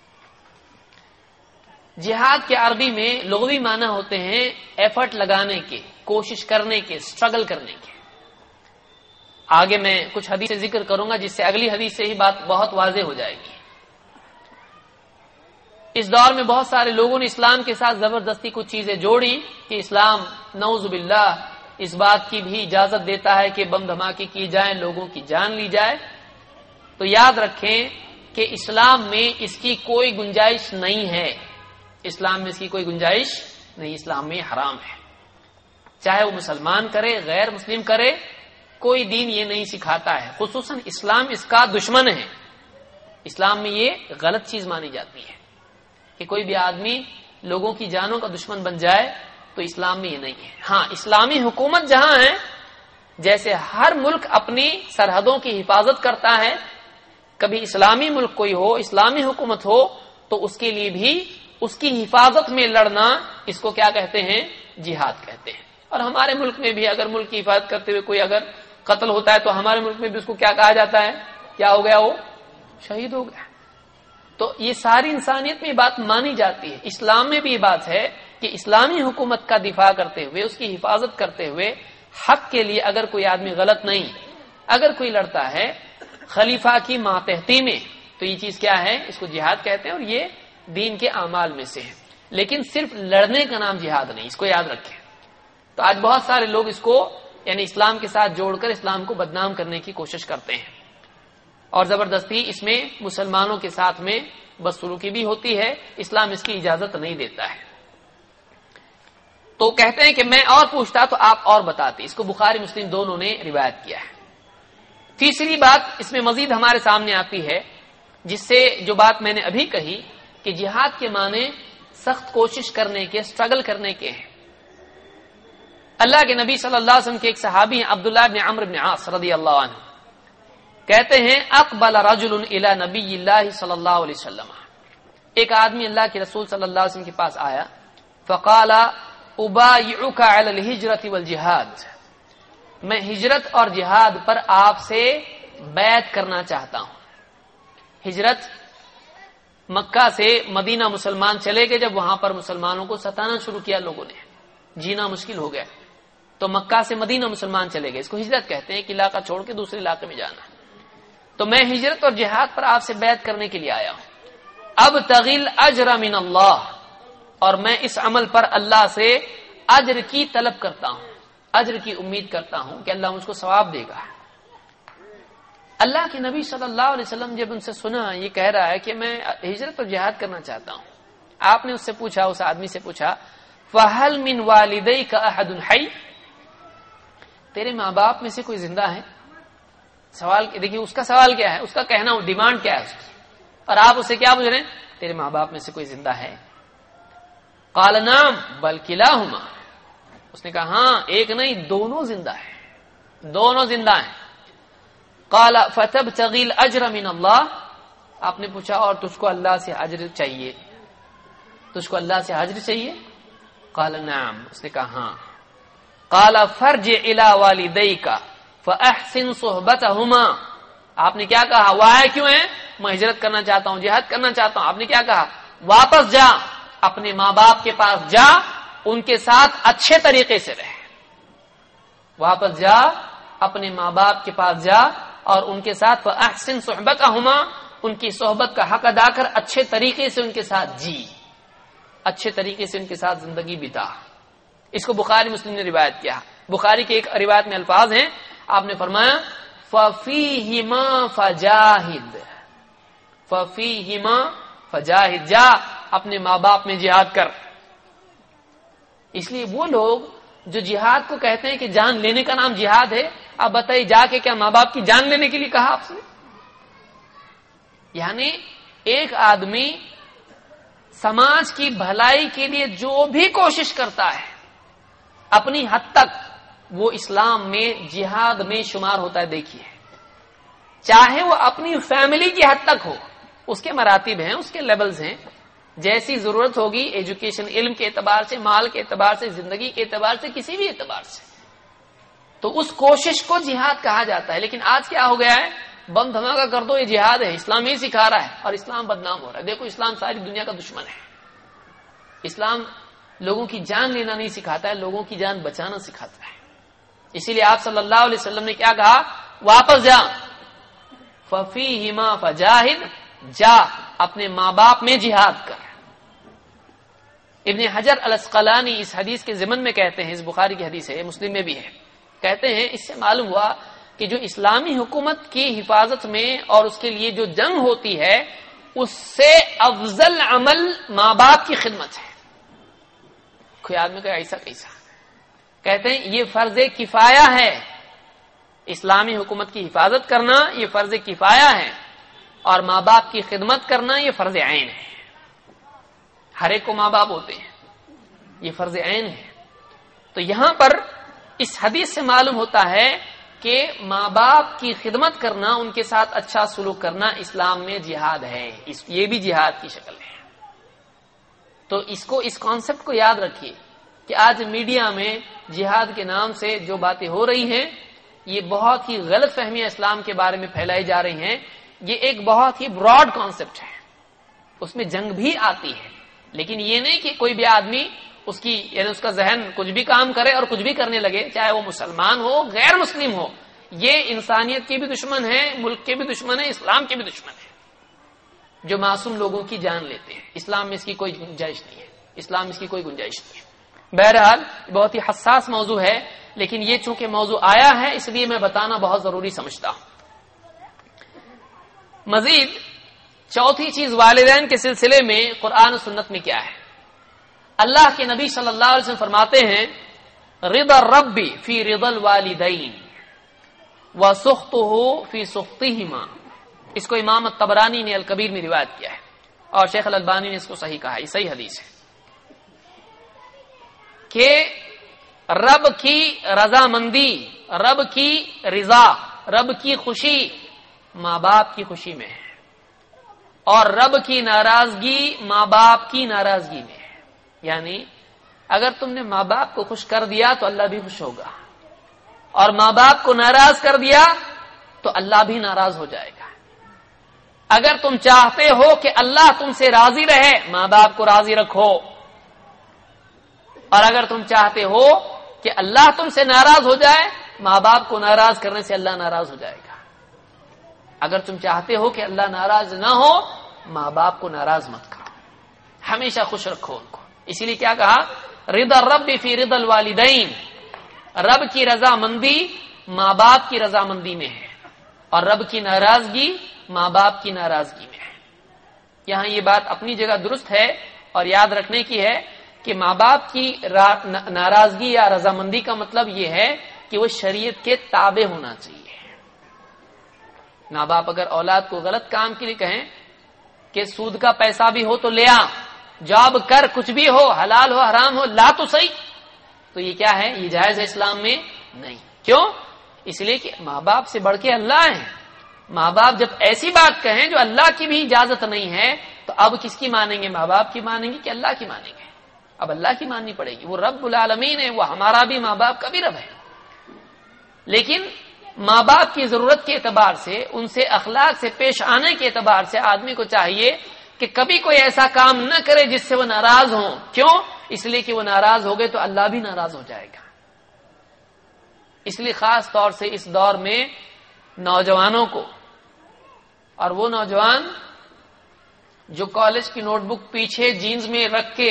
جہاد کے عربی میں لغوی معنی ہوتے ہیں ایفرٹ لگانے کے، کوشش کرنے کے، سٹرگل کرنے کے۔ آگے میں کچھ حدیث سے ذکر کروں گا جس سے اگلی حدیث سے ہی بات بہت واضح ہو جائے گی۔ اس دور میں بہت سارے لوگوں نے اسلام کے ساتھ زبردستی کچھ چیزیں جوڑی کہ اسلام نعوذ باللہ اس بات کی بھی اجازت دیتا ہے کہ بم دھماکے کی جائیں، لوگوں کی جان لی جائے۔ تو یاد رکھیں کہ اسلام میں اس کی کوئی گنجائش نہیں ہے، اسلام میں اس کی کوئی گنجائش نہیں، اسلام میں حرام ہے۔ چاہے وہ مسلمان کرے، غیر مسلم کرے، کوئی دین یہ نہیں سکھاتا ہے، خصوصاً اسلام اس کا دشمن ہے۔ اسلام میں یہ غلط چیز مانی جاتی ہے کہ کوئی بھی آدمی لوگوں کی جانوں کا دشمن بن جائے، تو اسلام میں یہ نہیں ہے۔ ہاں اسلامی حکومت جہاں ہے، جیسے ہر ملک اپنی سرحدوں کی حفاظت کرتا ہے، کبھی اسلامی ملک کوئی ہو، اسلامی حکومت ہو، تو اس کے لیے بھی اس کی حفاظت میں لڑنا، اس کو کیا کہتے ہیں؟ جہاد کہتے ہیں۔ اور ہمارے ملک میں بھی اگر ملک کی حفاظت کرتے ہوئے کوئی اگر قتل ہوتا ہے تو ہمارے ملک میں بھی اس کو کیا کہا جاتا ہے؟ کیا ہو گیا؟ وہ شہید ہو گیا۔ تو یہ ساری انسانیت میں بات مانی جاتی ہے۔ اسلام میں بھی یہ بات ہے کہ اسلامی حکومت کا دفاع کرتے ہوئے، اس کی حفاظت کرتے ہوئے، حق کے لیے اگر کوئی آدمی غلط نہیں، اگر کوئی لڑتا ہے خلیفہ کی ماتحتی میں، تو یہ چیز کیا ہے؟ اس کو جہاد کہتے ہیں، اور یہ دین کے اعمال میں سے ہے۔ لیکن صرف لڑنے کا نام جہاد نہیں، اس کو یاد رکھیں۔ تو آج بہت سارے لوگ اس کو یعنی اسلام کے ساتھ جوڑ کر اسلام کو بدنام کرنے کی کوشش کرتے ہیں، اور زبردستی اس میں مسلمانوں کے ساتھ میں بدسلوکی بھی ہوتی ہے، اسلام اس کی اجازت نہیں دیتا ہے۔ تو کہتے ہیں کہ میں اور پوچھتا تو آپ اور بتاتے، اس کو بخاری مسلم دونوں نے روایت کیا ہے۔ تیسری بات اس میں مزید ہمارے سامنے آتی ہے، جس سے جو بات میں نے ابھی کہی کہ جہاد کے معنی سخت کوشش کرنے کے، سٹرگل کرنے کے ہیں۔ اللہ کے نبی صلی اللہ علیہ وسلم کے ایک صحابی ہیں عبداللہ بن عمرو بن عاص رضی اللہ عنہ، کہتے ہیں اقبل رجل الی نبی اللہ صلی اللہ علیہ وسلم، ایک آدمی اللہ کے رسول صلی اللہ علیہ وسلم کے پاس آیا، فقال ابایعک علی الہجرۃ والجہاد، میں ہجرت اور جہاد پر آپ سے بیعت کرنا چاہتا ہوں۔ ہجرت مکہ سے مدینہ مسلمان چلے گئے، جب وہاں پر مسلمانوں کو ستانا شروع کیا لوگوں نے، جینا مشکل ہو گیا، تو مکہ سے مدینہ مسلمان چلے گئے، اس کو ہجرت کہتے ہیں، ایک علاقہ چھوڑ کے دوسرے علاقے میں جانا۔ تو میں ہجرت اور جہاد پر آپ سے بیعت کرنے کے لیے آیا ہوں، اب تغل اجر من اللہ، اور میں اس عمل پر اللہ سے اجر کی طلب کرتا ہوں، اجر کی امید کرتا ہوں کہ اللہ مجھ کو ثواب دے گا۔ اللہ کے نبی صلی اللہ علیہ وسلم جب ان سے سنا یہ کہہ رہا ہے کہ میں ہجرت اور جہاد کرنا چاہتا ہوں، آپ نے اس سے پوچھا، اس آدمی سے پوچھا فَهَلْ مِنْ وَالِدَيْكَ أَحَدٌ حَيٌّ، تیرے ماں باپ میں سے کوئی زندہ ہے؟ سوال دیکھیے اس کا سوال کیا ہے، اس کا کہنا ڈیمانڈ کیا ہے اس کی، اور آپ اسے کیا پوچھ رہے ہیں؟ تیرے ماں باپ میں سے کوئی زندہ ہے؟ قال نعم بل کلاہما، اس نے کہا ہاں ایک نہیں دونوں زندہ ہیں، دونوں زندہ ہیں۔ قال فتبتغی الاجر من اللہ، آپ نے پوچھا اور تجھ کو اللہ سے اجر چاہیے، تجھ کو اللہ سے اجر چاہیے؟ قال نعم، اس نے کہا ہاں۔ قال فرجع الی والدیک فاحسن صحبتہما، آپ نے کیا کہا؟ وہاں کیوں ہے؟ میں ہجرت کرنا چاہتا ہوں، جہاد کرنا چاہتا ہوں، آپ نے کیا کہا؟ واپس جا، اپنے ماں باپ کے پاس جا، ان کے ساتھ اچھے طریقے سے رہ، واپس جا اپنے ماں باپ کے پاس جا اور ان کے ساتھ فاحسن صحبتہما، ان کی صحبت کا حق ادا کر، اچھے طریقے سے ان کے ساتھ جی، اچھے طریقے سے ان کے ساتھ زندگی بتا۔ اس کو بخاری مسلم نے روایت کیا۔ بخاری کے ایک روایت میں الفاظ ہیں، آپ نے فرمایا فَفِيهِمَا فَجَاهِدْ، فَفِيهِمَا فَجَاهِدْ، جا اپنے ماں باپ میں جہاد کر۔ اس لیے وہ لوگ جو جہاد کو کہتے ہیں کہ جان لینے کا نام جہاد ہے، آپ بتائیے جا کے کیا ماں باپ کی جان لینے کے لیے کہا آپ سے؟ یعنی ایک آدمی سماج کی بھلائی کے لیے جو بھی کوشش کرتا ہے اپنی حد تک، وہ اسلام میں جہاد میں شمار ہوتا ہے۔ دیکھیے چاہے وہ اپنی فیملی کی حد تک ہو، اس کے مراتب ہیں، اس کے لیولز ہیں، جیسی ضرورت ہوگی ایجوکیشن، علم کے اعتبار سے، مال کے اعتبار سے، زندگی کے اعتبار سے، کسی بھی اعتبار سے، تو اس کوشش کو جہاد کہا جاتا ہے۔ لیکن آج کیا ہو گیا ہے؟ بم دھماکہ کر دو یہ جہاد ہے، اسلام یہ سکھا رہا ہے، اور اسلام بدنام ہو رہا ہے۔ دیکھو اسلام ساری دنیا کا دشمن ہے، اسلام لوگوں کی جان لینا نہیں سکھاتا ہے، لوگوں کی جان بچانا سکھاتا ہے۔ اسی لیے آپ صلی اللہ علیہ وسلم نے کیا کہا؟ واپس جا، فَفِيهِمَا فَجَاهِدْ، جا اپنے ماں باپ میں جہاد کر۔ ابن حجر الاسقلانی اس حدیث کے ضمن میں کہتے ہیں، اس بخاری کی حدیث ہے، مسلم میں بھی ہے، کہتے ہیں اس سے معلوم ہوا کہ جو اسلامی حکومت کی حفاظت میں اور اس کے لیے جو جنگ ہوتی ہے، اس سے افضل عمل ماں باپ کی خدمت ہے۔ کوئی آدمی کہ ایسا کیسا؟ کہتے ہیں یہ فرض کفایہ ہے، اسلامی حکومت کی حفاظت کرنا یہ فرض کفایہ ہے، اور ماں باپ کی خدمت کرنا یہ فرض عین ہے۔ ہر ایک کو ماں باپ ہوتے ہیں، یہ فرض عین ہے۔ تو یہاں پر اس حدیث سے معلوم ہوتا ہے کہ ماں باپ کی خدمت کرنا، ان کے ساتھ اچھا سلوک کرنا اسلام میں جہاد ہے، اس یہ بھی جہاد کی شکل ہے۔ تو اس کو، اس کانسیپٹ کو یاد رکھیے کہ آج میڈیا میں جہاد کے نام سے جو باتیں ہو رہی ہیں، یہ بہت ہی غلط فہمیاں اسلام کے بارے میں پھیلائی جا رہی ہیں۔ یہ ایک بہت ہی براڈ کانسیپٹ ہے، اس میں جنگ بھی آتی ہے، لیکن یہ نہیں کہ کوئی بھی آدمی اس کی یعنی اس کا ذہن کچھ بھی کام کرے اور کچھ بھی کرنے لگے، چاہے وہ مسلمان ہو غیر مسلم ہو۔ یہ انسانیت کے بھی دشمن ہے، ملک کے بھی دشمن ہے، اسلام کے بھی دشمن ہے، جو معصوم لوگوں کی جان لیتے ہیں۔ اسلام میں اس کی کوئی گنجائش نہیں ہے، اسلام اس کی کوئی گنجائش نہیں ہے۔ بہرحال بہت ہی حساس موضوع ہے، لیکن یہ چونکہ موضوع آیا ہے اس لیے میں بتانا بہت ضروری سمجھتا ہوں۔ مزید چوتھی چیز والدین کے سلسلے میں قرآن و سنت میں کیا ہے؟ اللہ کے نبی صلی اللہ علیہ وسلم فرماتے ہیں رضا الرب فی رضا الوالدین وسخطہ فی سخطہما، اس کو امام الطبرانی نے الکبیر میں روایت کیا ہے، اور شیخ الالبانی نے اس کو صحیح کہا ہے، یہ صحیح حدیث ہے کہ رب کی رضامندی، رب کی رضا، رب کی خوشی ماں باپ کی خوشی میں ہے، اور رب کی ناراضگی ماں باپ کی ناراضگی میں ہے۔ یعنی اگر تم نے ماں باپ کو خوش کر دیا تو اللہ بھی خوش ہوگا، اور ماں باپ کو ناراض کر دیا تو اللہ بھی ناراض ہو جائے گا۔ اگر تم چاہتے ہو کہ اللہ تم سے راضی رہے، ماں باپ کو راضی رکھو، اور اگر تم چاہتے ہو کہ اللہ تم سے ناراض ہو جائے، ماں باپ کو ناراض کرنے سے اللہ ناراض ہو جائے گا۔ اگر تم چاہتے ہو کہ اللہ ناراض نہ ہو، ماں باپ کو ناراض مت کرو، ہمیشہ خوش رکھو ان کو۔ اسی لیے کیا کہا؟ رضا الرب فی رضا الوالدین، رب کی رضامندی ماں باپ کی رضامندی میں ہے، اور رب کی ناراضگی ماں باپ کی ناراضگی میں ہے۔ یہاں یہ بات اپنی جگہ درست ہے اور یاد رکھنے کی ہے کہ ماں باپ کی ناراضگی یا رضامندی کا مطلب یہ ہے کہ وہ شریعت کے تابع ہونا چاہیے۔ ماں باپ اگر اولاد کو غلط کام کے لیے کہیں کہ سود کا پیسہ بھی ہو تو لے آ، جاب کر، کچھ بھی ہو، حلال ہو حرام ہو، لا تو صحیح، تو یہ کیا ہے؟ یہ جائز ہے اسلام میں نہیں۔ کیوں؟ اس لیے کہ ماں باپ سے بڑھ کے اللہ ہیں۔ ماں باپ جب ایسی بات کہیں جو اللہ کی بھی اجازت نہیں ہے، تو اب کس کی مانیں گے؟ ماں باپ کی مانیں گے کہ اللہ کی مانیں گے؟ اب اللہ کی ماننی پڑے گی۔ وہ رب العالمین ہے، وہ ہمارا بھی ماں باپ کا بھی رب ہے۔ لیکن ماں باپ کی ضرورت کے اعتبار سے، ان سے اخلاق سے پیش آنے کے اعتبار سے آدمی کو چاہیے کہ کبھی کوئی ایسا کام نہ کرے جس سے وہ ناراض ہوں۔ کیوں؟ اس لیے کہ وہ ناراض ہو گئے تو اللہ بھی ناراض ہو جائے گا۔ اس لیے خاص طور سے اس دور میں نوجوانوں کو، اور وہ نوجوان جو کالج کی نوٹ بک پیچھے جینز میں رکھ کے،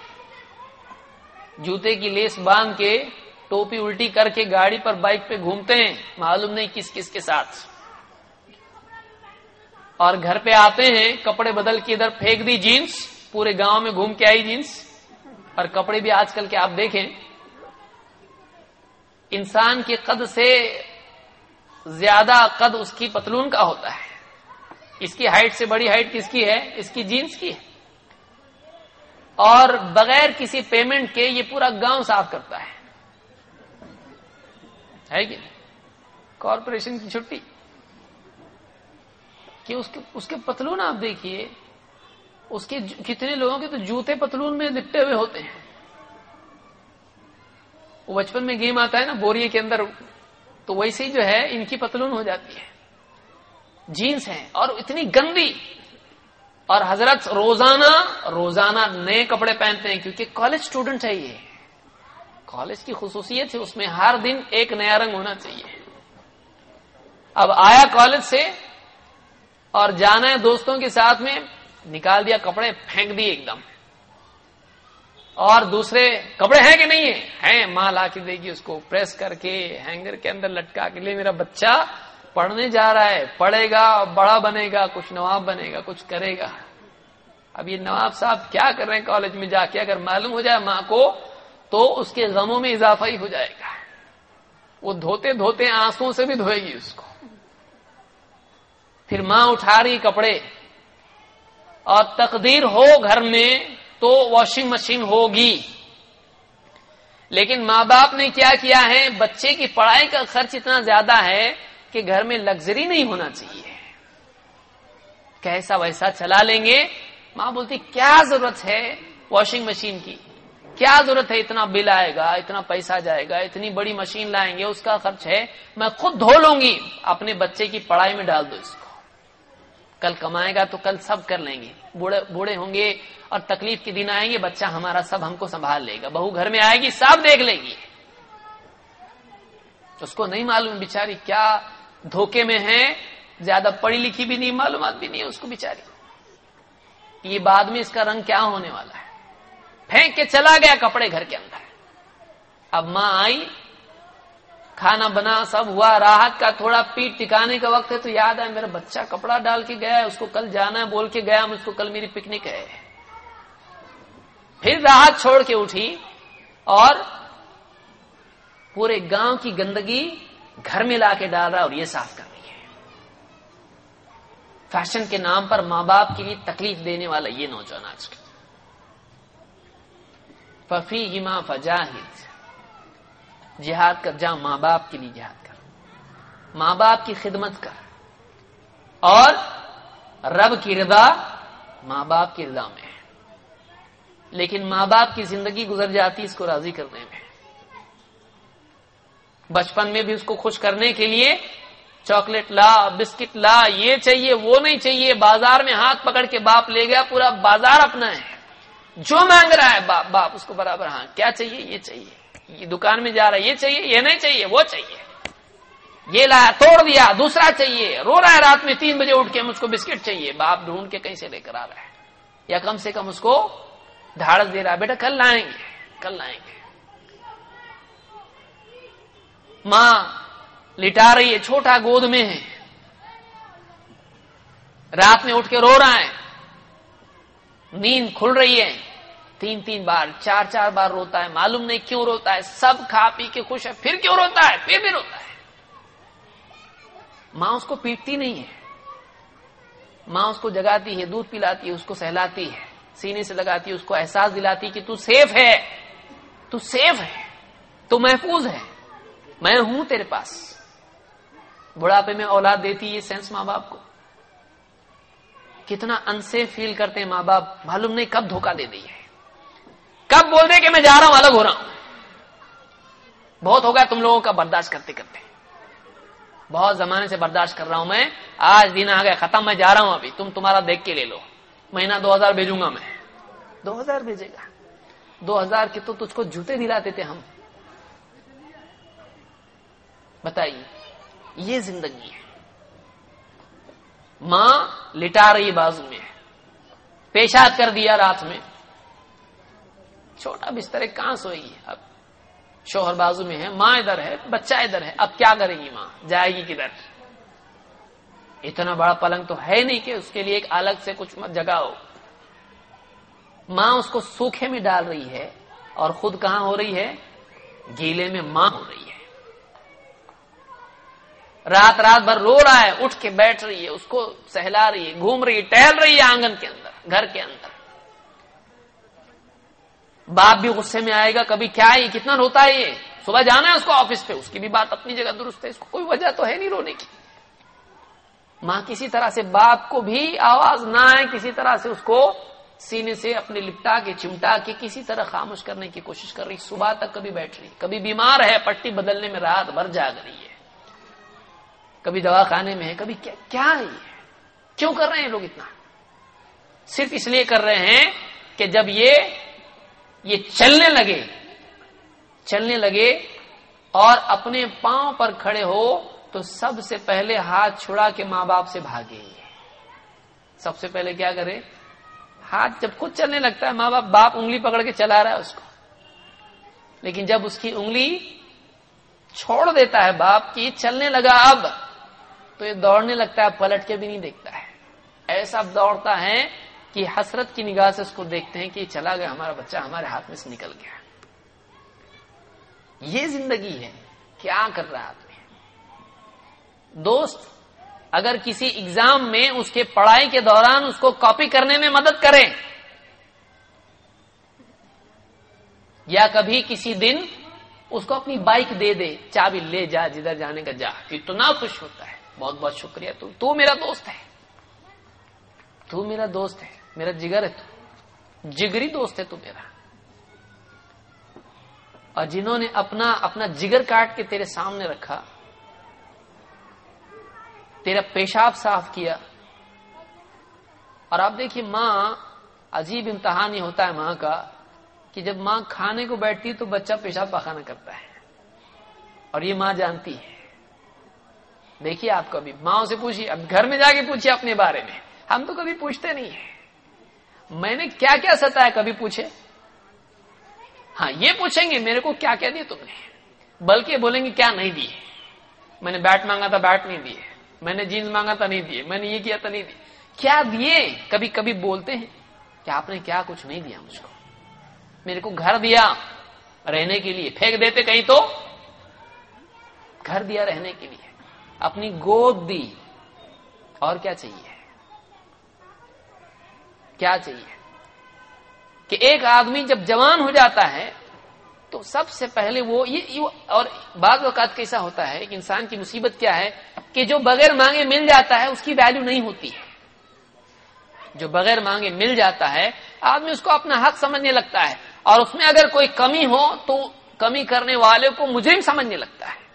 جوتے کی لیس باندھ کے، ٹوپی الٹی کر کے گاڑی پر بائک پہ گھومتے ہیں، معلوم نہیں کس کس کے ساتھ، اور گھر پہ آتے ہیں کپڑے بدل کے ادھر پھینک دی جینس، پورے گاؤں میں گھوم کے آئی جینس، اور کپڑے بھی آج کل کے آپ دیکھیں انسان کے قد سے زیادہ قد اس کی پتلون کا ہوتا ہے۔ اس کی ہائٹ سے بڑی ہائٹ کس کی ہے؟ اس کی جینس کی ہے، اور بغیر کسی پیمنٹ کے یہ پورا گاؤں صاف کرتا ہے، ہے کہ کارپوریشن کی چھٹی کہ اس کے اس کے پتلون آپ دیکھیے، اس کے کتنے لوگوں کے تو جوتے پتلون میں لپٹے ہوئے ہوتے ہیں۔ وہ بچپن میں گیم آتا ہے نا بوریے کے اندر، تو ویسے ہی جو ہے ان کی پتلون ہو جاتی ہے، جینس ہے، اور اتنی گندی۔ اور حضرت روزانہ روزانہ نئے کپڑے پہنتے ہیں، کیونکہ کالج اسٹوڈنٹ ہے، یہ کالج کی خصوصیت ہے، اس میں ہر دن ایک نیا رنگ ہونا چاہیے۔ اب آیا کالج سے اور جانا ہے دوستوں کے ساتھ میں، نکال دیا کپڑے، پھینک دیے ایک دم، اور دوسرے کپڑے ہیں کہ نہیں ہیں؟ ماں لا کے دے گی اس کو پریس کر کے ہینگر کے اندر لٹکا کے، لیے میرا بچہ پڑھنے جا رہا ہے، پڑھے گا، بڑا بنے گا، کچھ نواب بنے گا، کچھ کرے گا۔ اب یہ نواب صاحب کیا کر رہے ہیں کالج میں جا کے، اگر معلوم ہو جائے ماں کو تو اس کے غموں میں اضافہ ہی ہو جائے گا، وہ دھوتے دھوتے آنسوں سے بھی دھوئے گی اس کو۔ پھر ماں اٹھا رہی کپڑے، اور تقدیر ہو گھر میں تو واشنگ مشین ہوگی، لیکن ماں باپ نے کیا کیا ہے؟ بچے کی پڑھائی کا خرچ اتنا زیادہ ہے کہ گھر میں لگژری نہیں ہونا چاہیے، کیسا ویسا چلا لیں گے۔ ماں بولتی کیا ضرورت ہے واشنگ مشین کی، کیا ضرورت ہے، اتنا بل آئے گا، اتنا پیسہ جائے گا، اتنی بڑی مشین لائیں گے، اس کا خرچ ہے، میں خود دھو لوں گی۔ اپنے بچے کی پڑھائی میں ڈال دو اس کو، کل کمائے گا تو کل سب کر لیں گے، بوڑھے بوڑھے ہوں گے اور تکلیف کے دن آئیں گے، بچہ ہمارا سب ہم کو سنبھال لے گا، بہو گھر میں آئے گی سب دیکھ لے گی۔ اس کو نہیں معلوم بیچاری کیا دھوکے میں ہے، زیادہ پڑھی لکھی بھی نہیں، معلومات بھی نہیں ہے اس کو بیچاری، یہ بعد میں اس کا رنگ کیا ہونے والا ہے۔ پھینک کے چلا گیا کپڑے گھر کے اندر۔ اب ماں آئی، کھانا بنا، سب ہوا، راحت کا تھوڑا پیٹ ٹکانے کا وقت ہے تو یاد ہے میرا بچہ کپڑا ڈال کے گیا ہے، اس کو کل جانا ہے، بول کے گیا مجھ کو کل میری پکنک ہے۔ پھر راحت چھوڑ کے اٹھی اور پورے گاؤں کی گندگی گھر میں لا کے ڈال رہا ہے اور یہ صاف کر رہی ہے۔ فیشن کے نام پر ماں باپ کے لیے تکلیف دینے والا یہ نوجوان آج کل۔ ففیہما فجاہد، جہاد کر، جہاں ماں باپ کے لیے جہاد کر، ماں باپ کی خدمت کر، اور رب کی رضا ماں باپ کی رضا میں ہے۔ لیکن ماں باپ کی زندگی گزر جاتی اس کو راضی کرنے میں۔ بچپن میں بھی اس کو خوش کرنے کے لیے چاکلیٹ لا، بسکٹ لا، یہ چاہیے وہ نہیں چاہیے، بازار میں ہاتھ پکڑ کے باپ لے گیا، پورا بازار اپنا ہے، جو مانگ رہا ہے باپ باپ اس کو برابر، ہاں کیا چاہیے، یہ چاہیے، یہ دکان میں جا رہا ہے، یہ چاہیے، یہ نہیں چاہیے، وہ چاہیے، یہ لایا توڑ دیا، دوسرا چاہیے، رو رہا ہے رات میں تین بجے اٹھ کے مجھ کو بسکٹ چاہیے، باپ ڈھونڈ کے کہیں سے لے کر آ رہا ہے، یا کم سے کم اس کو دھاڑس دے رہا ہے، بیٹا کل لائیں گے، کل لائیں گے۔ ماں لٹا رہی ہے، چھوٹا گود میں ہے، رات میں اٹھ کے رو رہا ہے، نیند کھل رہی ہے، تین تین بار چار چار بار روتا ہے، معلوم نہیں کیوں روتا ہے، سب کھا پی کے خوش ہے، پھر کیوں روتا ہے، پھر بھی روتا ہے۔ ماں اس کو پیٹتی نہیں ہے، ماں اس کو جگاتی ہے، دودھ پلاتی ہے، اس کو سہلاتی ہے، سینے سے لگاتی ہے، اس کو احساس دلاتی کہ تو سیف ہے، تو سیف ہے، تو محفوظ ہے، میں ہوں تیرے پاس۔ بڑھاپے میں اولاد دیتی ہے سینس ماں باپ کو، کتنا انسیف فیل کرتے ہیں ماں باپ، معلوم نہیں کب دھوکہ دے دی ہے، کب بول دے کہ میں جا رہا ہوں، الگ ہو رہا ہوں، بہت ہو گیا تم لوگوں کا برداشت کرتے کرتے، بہت زمانے سے برداشت کر رہا ہوں میں، آج دن آ گئے ختم، میں جا رہا ہوں، ابھی تم تمہارا دیکھ کے لے لو، مہینہ دو ہزار بھیجوں گا میں۔ دو ہزار بھیجے گا؟ دو ہزار کے تو تجھ کو جوتے دلاتے تھے ہم، بتائیے، یہ زندگی ہے۔ ماں لٹا رہی بازو میں، پیشاب کر دیا رات میں، چھوٹا بستر ہے، کہاں سوئے گی؟ اب شوہر بازو میں ہے، ماں ادھر ہے، بچہ ادھر ہے، اب کیا کرے گی ماں؟ جائے گی کدھر؟ اتنا بڑا پلنگ تو ہے نہیں کہ اس کے لیے ایک الگ سے کچھ جگہ ہو۔ ماں اس کو سوکھے میں ڈال رہی ہے اور خود کہاں ہو رہی ہے؟ گیلے میں ماں ہو رہی ہے، رات رات بھر رو رہا ہے، اٹھ کے بیٹھ رہی ہے، اس کو سہلا رہی ہے، گھوم رہی ہے، ٹہل رہی ہے آنگن کے اندر، گھر کے اندر۔ باپ بھی غصے میں آئے گا، کبھی کیا ہے کتنا روتا ہے یہ، صبح جانا ہے اس کو آفس پہ، اس کی بھی بات اپنی جگہ درست ہے، اس کو کوئی وجہ تو ہے نہیں رونے کی۔ ماں کسی طرح سے باپ کو بھی آواز نہ آئے، کسی طرح سے اس کو سینے سے اپنے لپٹا کے چمٹا کے کسی طرح خاموش کرنے کی کوشش کر رہی، صبح تک کبھی بیٹھ رہی، کبھی بیمار ہے، پٹی بدلنے میں رات بھر جاگ رہی ہے، کبھی دوا خانے میں ہے، کبھی کیا کیا ہے یہ؟ کیوں کر رہے ہیں لوگ اتنا؟ صرف اس لیے کر رہے ہیں کہ جب یہ یہ چلنے لگے چلنے لگے اور اپنے پاؤں پر کھڑے ہو تو سب سے پہلے ہاتھ چھڑا کے ماں باپ سے بھاگے، سب سے پہلے کیا کرے؟ ہاتھ جب خود چلنے لگتا ہے ماں باپ، باپ انگلی پکڑ کے چلا رہا ہے اس کو، لیکن جب اس کی انگلی چھوڑ دیتا ہے باپ کی، چلنے لگا اب، تو یہ دوڑنے لگتا ہے، پلٹ کے بھی نہیں دیکھتا ہے، ایسا دوڑتا ہے کہ حسرت کی نگاہ سے اس کو دیکھتے ہیں کہ یہ چلا گیا ہمارا بچہ، ہمارے ہاتھ میں سے نکل گیا۔ یہ زندگی ہے، کیا کر رہا ہے آدمی؟ دوست اگر کسی ایگزام میں اس کے پڑھائی کے دوران اس کو کاپی کرنے میں مدد کریں، یا کبھی کسی دن اس کو اپنی بائک دے دے، چابی لے جا جدھر جانے کا جا، اتنا خوش ہوتا ہے، بہت بہت شکریہ، تو تو میرا دوست ہے، تو میرا دوست ہے، میرا جگر ہے، تو جگری دوست ہے تو میرا۔ اور جنہوں نے اپنا اپنا جگر کاٹ کے تیرے سامنے رکھا، تیرا پیشاب صاف کیا، اور آپ دیکھیے ماں، عجیب امتحان یہ ہوتا ہے ماں کا کہ جب ماں کھانے کو بیٹھتی تو بچہ پیشاب پخانا کرتا ہے، اور یہ ماں جانتی ہے۔ دیکھیے آپ کبھی ماں سے پوچھیے، اب گھر میں جا کے پوچھیے اپنے بارے میں، ہم تو کبھی پوچھتے نہیں ہیں میں نے کیا کیا ستایا، کبھی پوچھے؟ ہاں یہ پوچھیں گے میرے کو کیا کیا دیے تم نے، بلکہ بولیں گے کیا نہیں دیے، میں نے بیٹ مانگا تھا بیٹ نہیں دیے، میں نے جینز مانگا تھا نہیں دیے، میں نے یہ کیا تھا نہیں دیے، کیا دیے؟ کبھی کبھی بولتے ہیں کہ آپ نے کیا کچھ نہیں دیا مجھ کو، میرے کو گھر دیا رہنے کے لیے، پھینک دیتے کہیں تو، گھر دیا رہنے کے لیے، اپنی گود دی، اور کیا چاہیے؟ کیا چاہیے؟ کہ ایک آدمی جب جوان ہو جاتا ہے تو سب سے پہلے وہ یہ اور بعض اوقات کیسا ہوتا ہے کہ انسان کی مصیبت کیا ہے کہ جو بغیر مانگے مل جاتا ہے اس کی ویلیو نہیں ہوتی ہے. جو بغیر مانگے مل جاتا ہے آدمی اس کو اپنا حق سمجھنے لگتا ہے, اور اس میں اگر کوئی کمی ہو تو کمی کرنے والے کو مجرم سمجھنے لگتا ہے.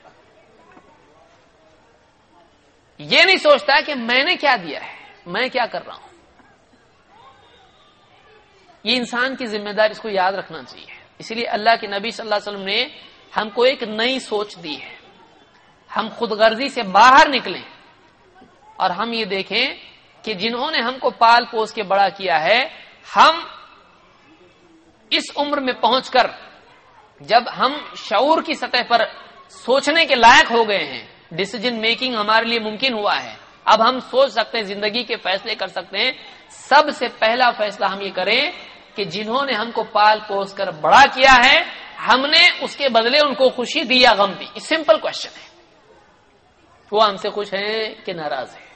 یہ نہیں سوچتا ہے کہ میں نے کیا دیا ہے, میں کیا کر رہا ہوں. یہ انسان کی ذمہ داری, اس کو یاد رکھنا چاہیے. اسی لیے اللہ کے نبی صلی اللہ علیہ وسلم نے ہم کو ایک نئی سوچ دی ہے. ہم خود غرضی سے باہر نکلیں اور ہم یہ دیکھیں کہ جنہوں نے ہم کو پال پوس کے بڑا کیا ہے, ہم اس عمر میں پہنچ کر جب ہم شعور کی سطح پر سوچنے کے لائق ہو گئے ہیں, ڈیسیجن میکنگ ہمارے لیے ممکن ہوا ہے, اب ہم سوچ سکتے ہیں, زندگی کے فیصلے کر سکتے ہیں. سب سے پہلا فیصلہ ہم یہ کریں کہ جنہوں نے ہم کو پال پوس کر بڑا کیا ہے, ہم نے اس کے بدلے ان کو خوشی دی یا غم دی. یہ سمپل کوشچن ہے. وہ ہم سے خوش ہیں کہ ناراض ہیں.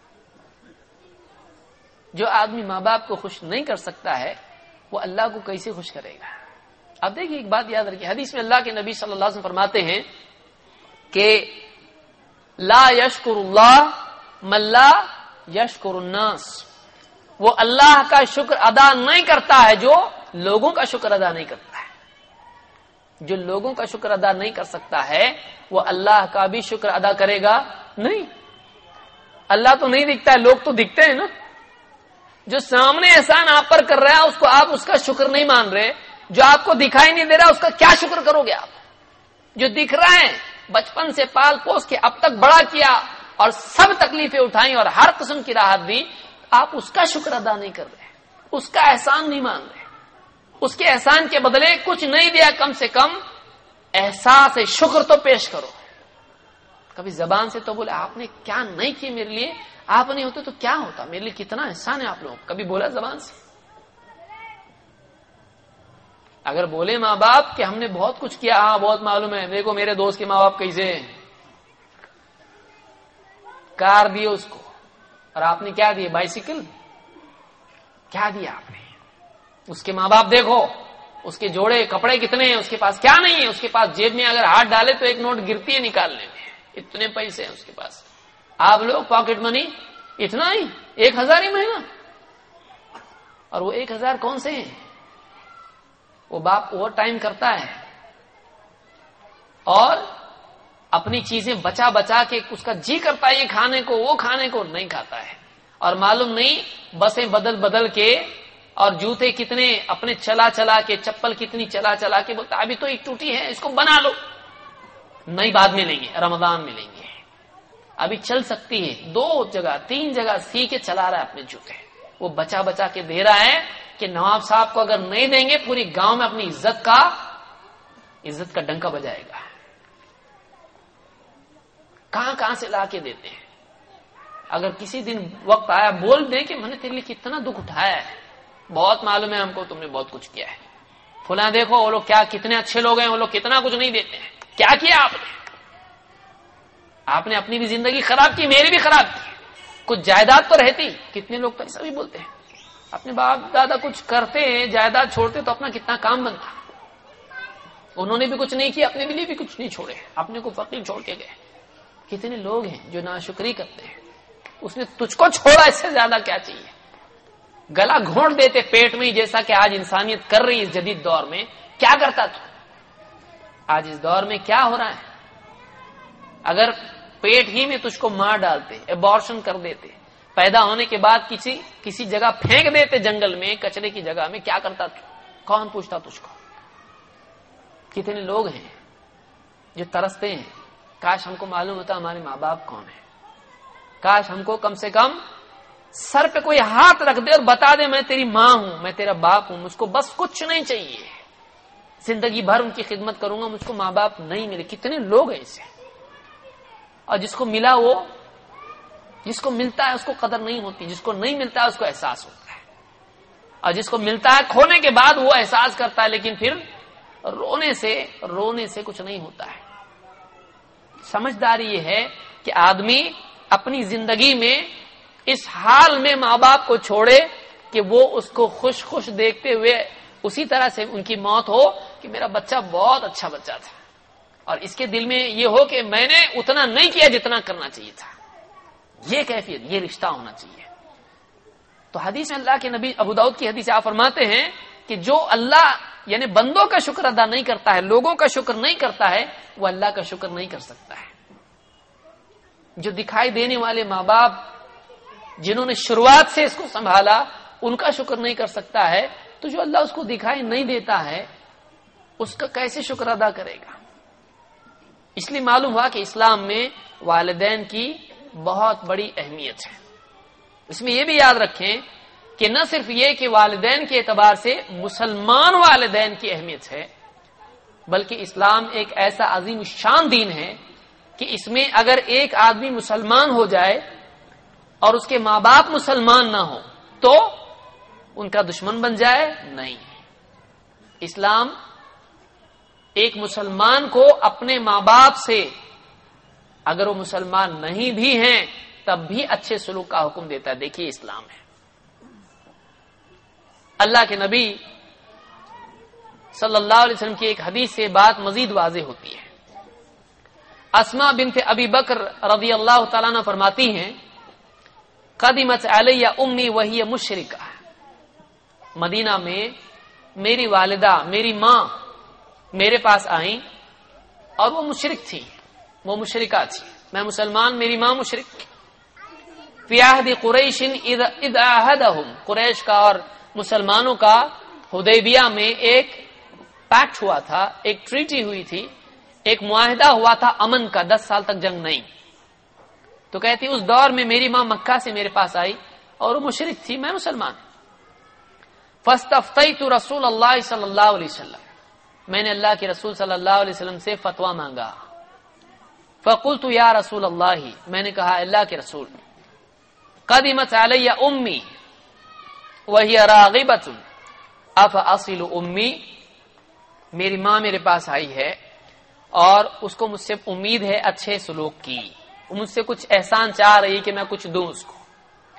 جو آدمی ماں باپ کو خوش نہیں کر سکتا ہے وہ اللہ کو کیسے خوش کرے گا. اب دیکھیے ایک بات یاد رکھیے, حدیث میں اللہ کے نبی صلی اللہ علیہ وسلم فرماتے ہیں کہ لا یشکر اللہ من لا یشکر الناس, وہ اللہ کا شکر ادا نہیں کرتا ہے جو لوگوں کا شکر ادا نہیں کرتا ہے. جو لوگوں کا شکر ادا نہیں کر سکتا ہے وہ اللہ کا بھی شکر ادا کرے گا نہیں. اللہ تو نہیں دکھتا ہے, لوگ تو دکھتے ہیں نا. جو سامنے احسان آپ پر کر رہا ہے اس کو آپ اس کا شکر نہیں مان رہے, جو آپ کو دکھائی نہیں دے رہا اس کا کیا شکر کرو گے آپ. جو دکھ رہا ہے بچپن سے پال پوس کے اب تک بڑا کیا اور سب تکلیفیں اٹھائیں اور ہر قسم کی راحت دی, آپ اس کا شکر ادا نہیں کر رہے, اس کا احسان نہیں مان رہے. اس کے احسان کے بدلے کچھ نہیں دیا, کم سے کم احساس شکر تو پیش کرو. کبھی زبان سے تو بولے آپ نے کیا نہیں کی میرے لیے, آپ نہیں ہوتے تو کیا ہوتا, میرے لیے کتنا احسان ہے آپ لوگوں. کبھی بولا زبان سے؟ اگر بولے ماں باپ کہ ہم نے بہت کچھ کیا, ہاں بہت معلوم ہے, دیکھو میرے دوست کے ماں باپ کیسے کار دیے اس کو, اور آپ نے کیا دیے, بائسیکل کیا دیا آپ نے. اس کے ماں باپ دیکھو, اس کے جوڑے کپڑے کتنے ہیں, اس کے پاس کیا نہیں ہے. اس کے پاس جیب میں اگر ہاتھ ڈالے تو ایک نوٹ گرتی ہے نکالنے میں, اتنے پیسے ہیں اس کے پاس. آپ لوگ پاکٹ منی اتنا ہی, ایک ہزار ہی مہینہ. اور وہ ایک ہزار کون سے ہیں؟ وہ باپ اوور ٹائم کرتا ہے اور اپنی چیزیں بچا بچا کے, اس کا جی کرتا ہے یہ کھانے کو وہ کھانے کو, نہیں کھاتا ہے. اور معلوم نہیں بسیں بدل بدل کے اور جوتے کتنے اپنے چلا چلا کے, چپل کتنی چلا چلا کے بولتا ابھی تو ایک ٹوٹی ہے اس کو بنا لو, نہیں بعد میں لیں گے, رمضان میں لیں گے, ابھی چل سکتی ہے. دو جگہ تین جگہ سی کے چلا رہا ہے اپنے جوتے, وہ بچا بچا کے دے رہا ہے کہ نواب صاحب کو اگر نہیں دیں گے پوری گاؤں میں اپنی عزت کا عزت کا ڈنکا بجائے گا. کہاں کہاں سے لا کے دیتے ہیں. اگر کسی دن وقت آیا بول دیں کہ میں نے تیرے لیے کتنا دکھ اٹھایا ہے, بہت معلوم ہے ہم کو تم نے بہت کچھ کیا ہے, فلاں دیکھو وہ لوگ کیا کتنے اچھے لوگ ہیں, وہ لوگ کتنا کچھ نہیں دیتے ہیں, کیا کیا آپ نے. آپ نے اپنی بھی زندگی خراب کی, میری بھی خراب کی. کچھ جائیداد تو رہتی, کتنے لوگ تو ایسا بھی بولتے ہیں اپنے باپ دادا کچھ کرتے ہیں جائیداد چھوڑتے تو اپنا کتنا کام بنتا. انہوں نے بھی کچھ نہیں کیا, اپنے لیے بھی کچھ نہیں چھوڑے, اپنے کو فقیر چھوڑ کے گئے. کتنے لوگ ہیں جو ناشکری کرتے ہیں. اس نے تجھ کو چھوڑا, اس سے زیادہ کیا چاہیے. گلا گھونٹ دیتے پیٹ میں, جیسا کہ آج انسانیت کر رہی ہے اس جدید دور میں. کیا کرتا تو آج اس دور میں کیا ہو رہا ہے. اگر پیٹ ہی میں تجھ کو مار ڈالتے, ایبارشن کر دیتے, پیدا ہونے کے بعد کسی کسی جگہ پھینک دیتے جنگل میں, کچرے کی جگہ میں, کیا کرتا تو, کون پوچھتا تجھ کو. کتنے لوگ ہیں جو ترستے ہیں کاش ہم کو معلوم ہوتا ہمارے ماں باپ کون ہیں, کاش ہم کو کم سے کم سر پہ کوئی ہاتھ رکھ دے اور بتا دے میں تیری ماں ہوں, میں تیرا باپ ہوں, مجھ کو بس کچھ نہیں چاہیے, زندگی بھر ان کی خدمت کروں گا, مجھ کو ماں باپ نہیں ملے. کتنے لوگ ہیں ایسے, اور جس کو ملا وہ, جس کو ملتا ہے اس کو قدر نہیں ہوتی, جس کو نہیں ملتا ہے اس کو احساس ہوتا ہے, اور جس کو ملتا ہے کھونے کے بعد وہ احساس کرتا ہے, لیکن پھر رونے سے رونے سے کچھ نہیں ہوتا ہے. سمجھداری یہ ہے کہ آدمی اپنی زندگی میں اس حال میں ماں باپ کو چھوڑے کہ وہ اس کو خوش خوش دیکھتے ہوئے اسی طرح سے ان کی موت ہو کہ کہ میرا بچہ بہت اچھا بچہ تھا اور اس کے دل میں یہ ہو کہ میں نے اتنا نہیں کیا جتنا کرنا چاہیے تھا. یہ کیفیت، یہ رشتہ ہونا چاہیے. تو حدیث میں اللہ کے نبی ابو داؤد کی حدیث آپ فرماتے ہیں کہ جو اللہ یعنی بندوں کا شکر ادا نہیں کرتا ہے، لوگوں کا شکر نہیں کرتا ہے، وہ اللہ کا شکر نہیں کر سکتا ہے. جو دکھائی دینے والے ماں باپ جنہوں نے شروعات سے اس کو سنبھالا، ان کا شکر نہیں کر سکتا ہے، تو جو اللہ اس کو دکھائی نہیں دیتا ہے اس کا کیسے شکر ادا کرے گا؟ اس لیے معلوم ہوا کہ اسلام میں والدین کی بہت بڑی اہمیت ہے. اس میں یہ بھی یاد رکھیں کہ نہ صرف یہ کہ والدین کے اعتبار سے مسلمان والدین کی اہمیت ہے، بلکہ اسلام ایک ایسا عظیم شان دین ہے کہ اس میں اگر ایک آدمی مسلمان ہو جائے اور اس کے ماں باپ مسلمان نہ ہو تو ان کا دشمن بن جائے؟ نہیں. اسلام ایک مسلمان کو اپنے ماں باپ سے اگر وہ مسلمان نہیں بھی ہیں تب بھی اچھے سلوک کا حکم دیتا ہے. دیکھیے اسلام ہے. اللہ کے نبی صلی اللہ علیہ وسلم کی ایک حدیث سے بات مزید واضح ہوتی ہے. اسماء بنت ابی بکر رضی اللہ تعالیٰ عنہ فرماتی ہیں قدمت علی امی وہی مشرکہ، مدینہ میں میری والدہ میری ماں میرے پاس آئیں اور وہ مشرک تھی، وہ مشرکہ تھی. میں مسلمان، میری ماں مشرک. فی عہد قریش اذ عاہدہم، قریش کا اور مسلمانوں کا حدیبیہ میں ایک پیکٹ ہوا تھا، ایک ٹریٹی ہوئی تھی، ایک معاہدہ ہوا تھا امن کا، دس سال تک جنگ نہیں. تو کہتی اس دور میں میری ماں مکہ سے میرے پاس آئی اور وہ مشرک تھی، میں مسلمان. فاستفتیت رسول اللہ صلی اللہ علیہ وسلم، میں نے اللہ کے رسول صلی اللہ علیہ وسلم سے فتویٰ مانگا. فقلت یا رسول اللہ، میں نے کہا اللہ کے رسول، قدمت علی امی وہی راغبۃ افاصل امی، میری ماں میرے پاس آئی ہے اور اس کو مجھ سے امید ہے اچھے سلوک کی، مجھ سے کچھ احسان چاہ رہی کہ میں کچھ دوں اس کو.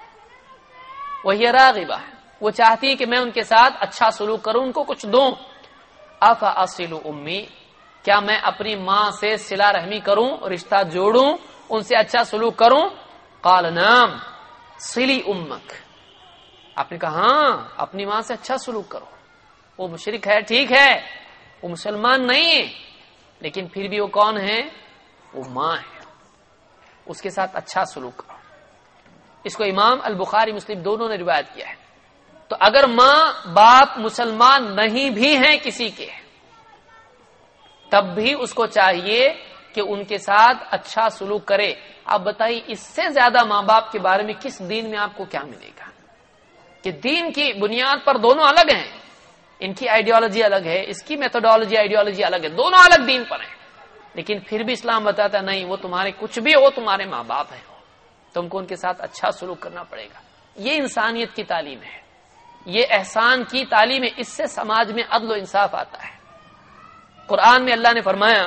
وہی راغبہ، وہ چاہتی ہے کہ میں ان کے ساتھ اچھا سلوک کروں، ان کو کچھ دوں. افاصل امی، کیا میں اپنی ماں سے صلہ رحمی کروں، رشتہ جوڑوں، ان سے اچھا سلوک کروں؟ قال نعم صلی امک، آپ نے کہا ہاں اپنی ماں سے اچھا سلوک کرو. وہ مشرک ہے ٹھیک ہے، وہ مسلمان نہیں ہے، لیکن پھر بھی وہ کون ہے؟ وہ ماں ہے، اس کے ساتھ اچھا سلوک کرو. اس کو امام البخاری مسلم دونوں نے روایت کیا ہے. تو اگر ماں باپ مسلمان نہیں بھی ہیں کسی کے، تب بھی اس کو چاہیے کہ ان کے ساتھ اچھا سلوک کرے. آپ بتائیے اس سے زیادہ ماں باپ کے بارے میں کس دین میں آپ کو کیا ملے گا؟ کہ دین کی بنیاد پر دونوں الگ ہیں، ان کی آئیڈیالوجی الگ ہے، اس کی میتھڈالوجی آئیڈیالوجی الگ ہے، دونوں الگ دین پر ہیں، لیکن پھر بھی اسلام بتاتا ہے نہیں، وہ تمہارے کچھ بھی ہو تمہارے ماں باپ ہیں، تم کو ان کے ساتھ اچھا سلوک کرنا پڑے گا. یہ انسانیت کی تعلیم ہے، یہ احسان کی تعلیم ہے. اس سے سماج میں عدل و انصاف آتا ہے. قرآن میں اللہ نے فرمایا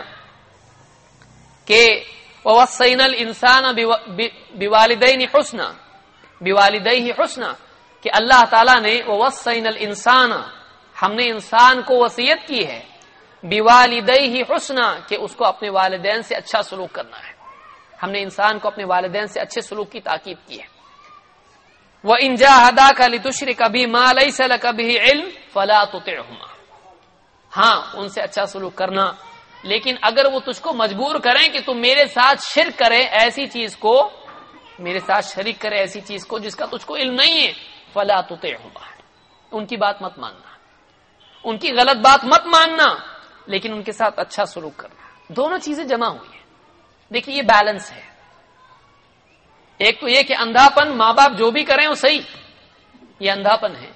کہ وَوَصَّيْنَا الْإِنسَانَ بِوَالِدَيْنِ حُسْنًا، بِوَالِدَيْهِ حُسْنًا، کہ اللہ تعالیٰ نے وَوَصَّيْنَا الْإِنسَانَ، ہم نے انسان کو وصیت کی ہے، بِوَالِدَيْهِ حُسْنًا، کہ اس کو اپنے والدین سے اچھا سلوک کرنا ہے. ہم نے انسان کو اپنے والدین سے اچھے سلوک کی تاکید کی ہے. وَإِن جَاهَدَاكَ لِتُشْرِكَ بِي مَا لَيْسَ لَكَ بِهِ عِلْمٌ فَلَا تُطِعْهُمَا، ہاں ان سے اچھا سلوک کرنا، لیکن اگر وہ تجھ کو مجبور کریں کہ تم میرے ساتھ شرک کرے ایسی چیز کو، میرے ساتھ شریک کرے ایسی چیز کو جس کا تجھ کو علم نہیں ہے، فَلَا تُطِعْهُمَا، ان کی بات مت ماننا، ان کی غلط بات مت ماننا، لیکن ان کے ساتھ اچھا سلوک کرنا. دونوں چیزیں جمع ہوئی ہیں. دیکھیے یہ بیلنس ہے. ایک تو یہ کہ اندھاپن، ماں باپ جو بھی کریں وہ صحیح، یہ اندھاپن ہے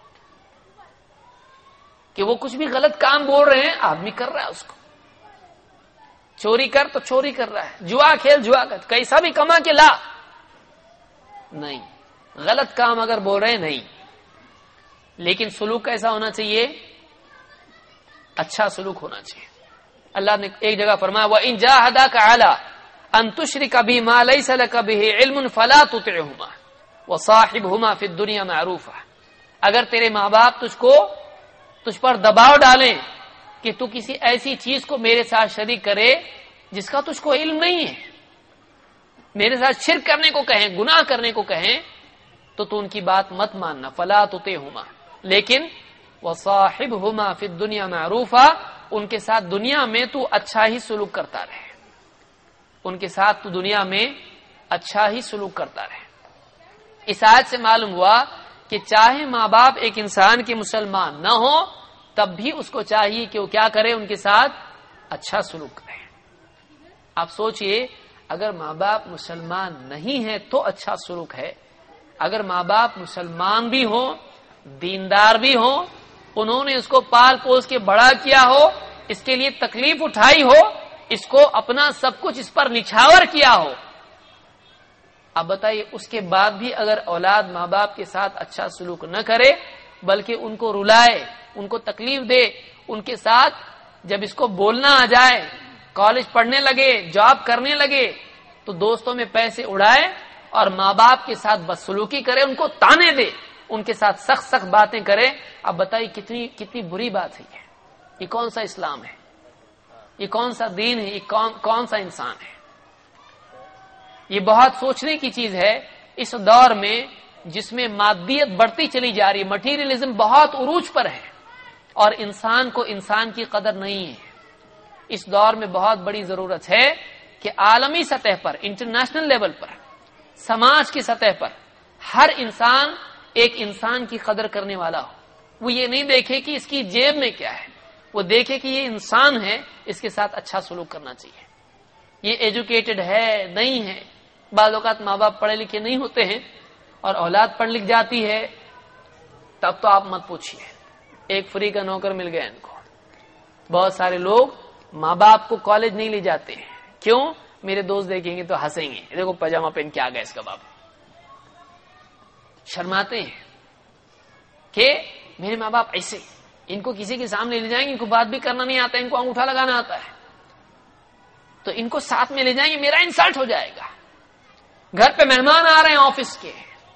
کہ وہ کچھ بھی غلط کام بول رہے ہیں، آدمی کر رہا ہے اس کو. چوری کر تو چوری کر رہا ہے، جوا کھیل جوا کر، کیسا بھی کما کے لا، نہیں غلط کام اگر بول رہے ہیں نہیں، لیکن سلوک کیسا ہونا چاہیے؟ اچھا سلوک ہونا چاہیے. اللہ نے ایک جگہ فرمایا وَإِن جَاهَدَاكَ عَلَىٰ أَن تُشْرِكَ بِي مَا لَيْسَ لَكَ بِهِ عِلْمٌ فَلَا تُطِعْهُمَا وَصَاحِبْهُمَا فِي الدُّنْيَا مَعْرُوفًا، اگر تیرے ماں باپ تجھ کو تجھ پر دباؤ ڈالیں کہ تو کسی ایسی چیز کو میرے ساتھ شریک کرے جس کا تجھ کو علم نہیں ہے، میرے ساتھ شرک کرنے کو کہیں، گناہ کرنے کو کہیں، تو تو ان کی بات مت ماننا. فلا تطعهما، لیکن وصاحبهما فی الدنیا معروفا، ان کے ساتھ دنیا میں تو اچھا ہی سلوک کرتا رہے، ان کے ساتھ تو دنیا میں اچھا ہی سلوک کرتا رہے. اس آیت سے معلوم ہوا کہ چاہے ماں باپ ایک انسان کے مسلمان نہ ہو تب بھی اس کو چاہیے کہ وہ کیا کرے، ان کے ساتھ اچھا سلوک کرے. آپ سوچئے اگر ماں باپ مسلمان نہیں ہے تو اچھا سلوک ہے، اگر ماں باپ مسلمان بھی ہوں، دیندار بھی ہوں، انہوں نے اس کو پال پوس کے بڑا کیا ہو، اس کے لیے تکلیف اٹھائی ہو، اس کو اپنا سب کچھ اس پر نچھاور کیا ہو، اب بتائیے اس کے بعد بھی اگر اولاد ماں باپ کے ساتھ اچھا سلوک نہ کرے بلکہ ان کو رلائے، ان کو تکلیف دے، ان کے ساتھ جب اس کو بولنا آ جائے، کالج پڑھنے لگے، جاب کرنے لگے، تو دوستوں میں پیسے اڑائے اور ماں باپ کے ساتھ بدسلوکی کرے، ان کو تانے دے، ان کے ساتھ سخت سخت باتیں کرے، اب بتائیے کتنی کتنی بری بات ہے یہ. یہ کون سا اسلام ہے؟ یہ کون سا دین ہے؟ یہ کون کون سا انسان ہے؟ یہ بہت سوچنے کی چیز ہے اس دور میں جس میں مادیت بڑھتی چلی جا رہی ہے، مٹیریلزم بہت عروج پر ہے اور انسان کو انسان کی قدر نہیں ہے. اس دور میں بہت بڑی ضرورت ہے کہ عالمی سطح پر، انٹرنیشنل لیول پر، سماج کی سطح پر ہر انسان ایک انسان کی قدر کرنے والا ہو. وہ یہ نہیں دیکھے کہ اس کی جیب میں کیا ہے، وہ دیکھے کہ یہ انسان ہے، اس کے ساتھ اچھا سلوک کرنا چاہیے. یہ ایجوکیٹڈ ہے نہیں ہے، بعض اوقات ماں باپ پڑھے لکھے نہیں ہوتے ہیں اور اولاد پڑھ لکھ جاتی ہے، تب تو آپ مت پوچھیے. ایک فری کا نوکر مل گیا ان کو. بہت سارے لوگ ماں باپ کو کالج نہیں لے جاتے ہیں، کیوں؟ میرے دوست دیکھیں گے تو ہنسیں گے، دیکھو پاجامہ پہن کے آ گیا اس کا باپ. شرماتے ہیں کہ میرے ماں باپ ایسے، ان کو کسی کے سامنے لے جائیں گے، ان کو بات بھی کرنا نہیں آتا، ان کو انگوٹھا لگانا آتا ہے، تو ان کو ساتھ میں لے جائیں گے، میرا انسلٹ ہو جائے گا. گھر پہ مہمان آ رہے ہیں آفس کے،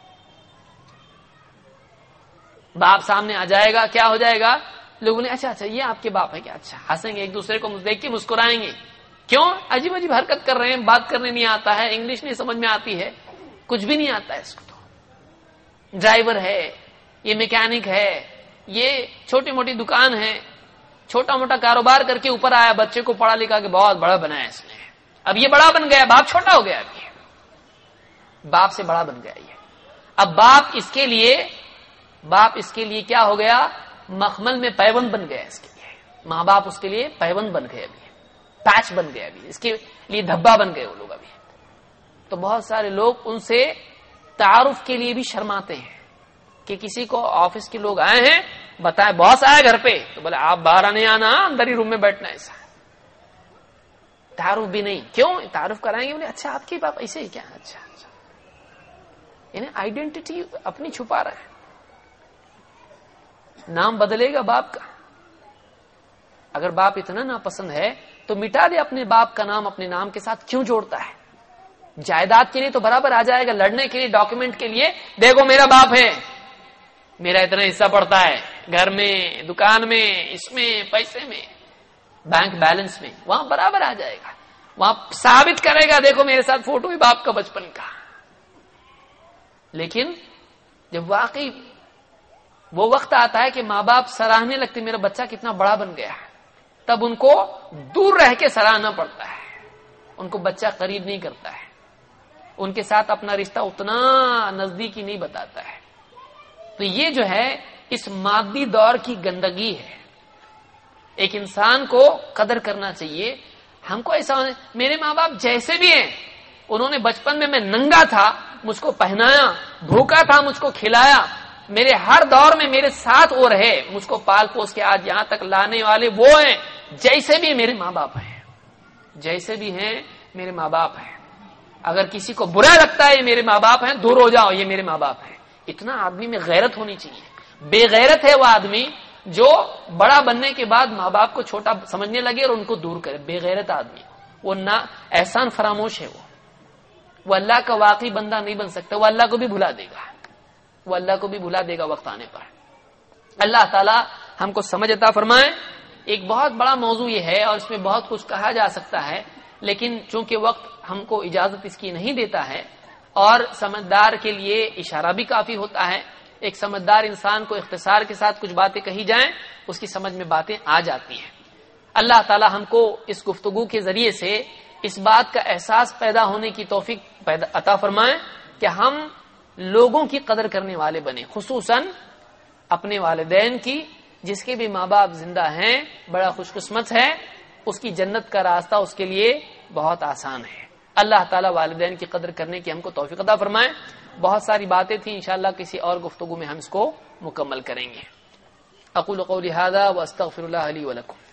باپ سامنے آ جائے گا، کیا ہو جائے گا؟ لوگوں نے اچھا اچھا یہ آپ کے باپ ہے کیا؟ اچھا، ہنسیں گے، ایک دوسرے کو دیکھ کے مسکرائیں گے. کیوں؟ عجیب عجیب حرکت کر رہے ہیں، بات کرنے نہیں آتا ہے، انگلش نہیں سمجھ میں آتی ہے، کچھ بھی نہیں آتا ہے اس کو. تو ڈرائیور ہے، یہ میکینک ہے، یہ چھوٹی موٹی دکان ہے، چھوٹا موٹا کاروبار کر کے اوپر آیا، بچے کو پڑھا لکھا کے بہت بڑا بنایا اس نے. اب یہ بڑا بن گیا، باپ چھوٹا ہو گیا، اب یہ باپ سے بڑا بن گیا یہ. اب باپ اس کے لیے باپ اس کے لیے کیا ہو گیا؟ مخمل میں پیوند بن گیا. اس کے لیے ماں باپ اس کے لیے پیوند بن گئے، ابھی پیچ بن گئے، ابھی اس کے لیے دھبا بن گئے وہ لوگ ابھی. تو بہت سارے لوگ ان سے تعارف کے لیے بھی شرماتے ہیں کہ کسی کو آفس کے لوگ آئے ہیں، بتائے باس آئے گھر پہ، تو بولے آپ باہر نہیں آنا، اندر ہی روم میں بیٹھنا. ایسا تعارف بھی نہیں. کیوں تعارف کرائیں گے؟ بولے اچھا آپ کے باپ ایسے ہی کیا؟ اچھا اچھا، یعنی آئیڈینٹی اپنی چھپا رہا ہے. نام بدلے گا باپ کا. اگر باپ اتنا ناپسند ہے تو مٹا دے اپنے باپ کا نام اپنے نام کے ساتھ. کیوں جوڑتا ہے؟ جائیداد کے لیے تو برابر آ جائے گا، لڑنے کے لیے ڈاکیومنٹ کے لیے دیکھو میرا باپ ہے، میرا اتنا حصہ پڑتا ہے گھر میں، دکان میں، اس میں، پیسے میں، بینک بیلنس میں، وہاں برابر آ جائے گا. وہاں ثابت کرے گا دیکھو میرے ساتھ فوٹو ہے باپ کا بچپن کا. لیکن جب واقعی وہ وقت آتا ہے کہ ماں باپ سراہنے لگتے میرا بچہ کتنا بڑا بن گیا، تب ان کو دور رہ کے سراہنا پڑتا ہے، ان کو بچہ قریب نہیں کرتا ہے، ان کے ساتھ اپنا رشتہ اتنا نزدیکی نہیں بتاتا ہے. تو یہ جو ہے اس مادی دور کی گندگی ہے. ایک انسان کو قدر کرنا چاہیے. ہم کو ایسا، میرے ماں باپ جیسے بھی ہیں، انہوں نے بچپن میں میں ننگا تھا مجھ کو پہنایا، بھوکا تھا مجھ کو کھلایا، میرے ہر دور میں میرے ساتھ وہ رہے، مجھ کو پال پوس کے آج یہاں تک لانے والے وہ ہیں. جیسے بھی میرے ماں باپ ہیں، جیسے بھی ہیں میرے ماں باپ ہیں. اگر کسی کو برا لگتا ہے یہ میرے ماں باپ ہیں، دور ہو جاؤ، یہ میرے ماں باپ ہیں. اتنا آدمی میں غیرت ہونی چاہیے. بے غیرت ہے وہ آدمی جو بڑا بننے کے بعد ماں باپ کو چھوٹا سمجھنے لگے اور ان کو دور کرے. بے غیرت آدمی، وہ نہ احسان فراموش ہے، وہ وہ اللہ کا واقعی بندہ نہیں بن سکتا. وہ اللہ کو بھی بھلا دے گا، وہ اللہ کو بھی بھلا دے گا وقت آنے پر. اللہ تعالی ہم کو سمجھ عطا فرمائے ایک بہت بڑا موضوع یہ ہے اور اس میں بہت کچھ کہا جا سکتا ہے، لیکن چونکہ وقت ہم کو اجازت اس کی نہیں دیتا ہے اور سمجھدار کے لیے اشارہ بھی کافی ہوتا ہے، ایک سمجھدار انسان کو اختصار کے ساتھ کچھ باتیں کہی جائیں اس کی سمجھ میں باتیں آ جاتی ہیں۔ اللہ تعالی ہم کو اس گفتگو کے ذریعے سے اس بات کا احساس پیدا ہونے کی توفیق پیدا عطا فرمائے کہ ہم لوگوں کی قدر کرنے والے بنے، خصوصاً اپنے والدین کی، جس کے بھی ماں باپ زندہ ہیں بڑا خوش قسمت ہے، اس کی جنت کا راستہ اس کے لیے بہت آسان ہے۔ اللہ تعالیٰ والدین کی قدر کرنے کی ہم کو توفیق عطا فرمائے۔ بہت ساری باتیں تھیں، انشاءاللہ کسی اور گفتگو میں ہم اس کو مکمل کریں گے۔ اقول قولی ھذا واستغفر اللہ لی ولکم۔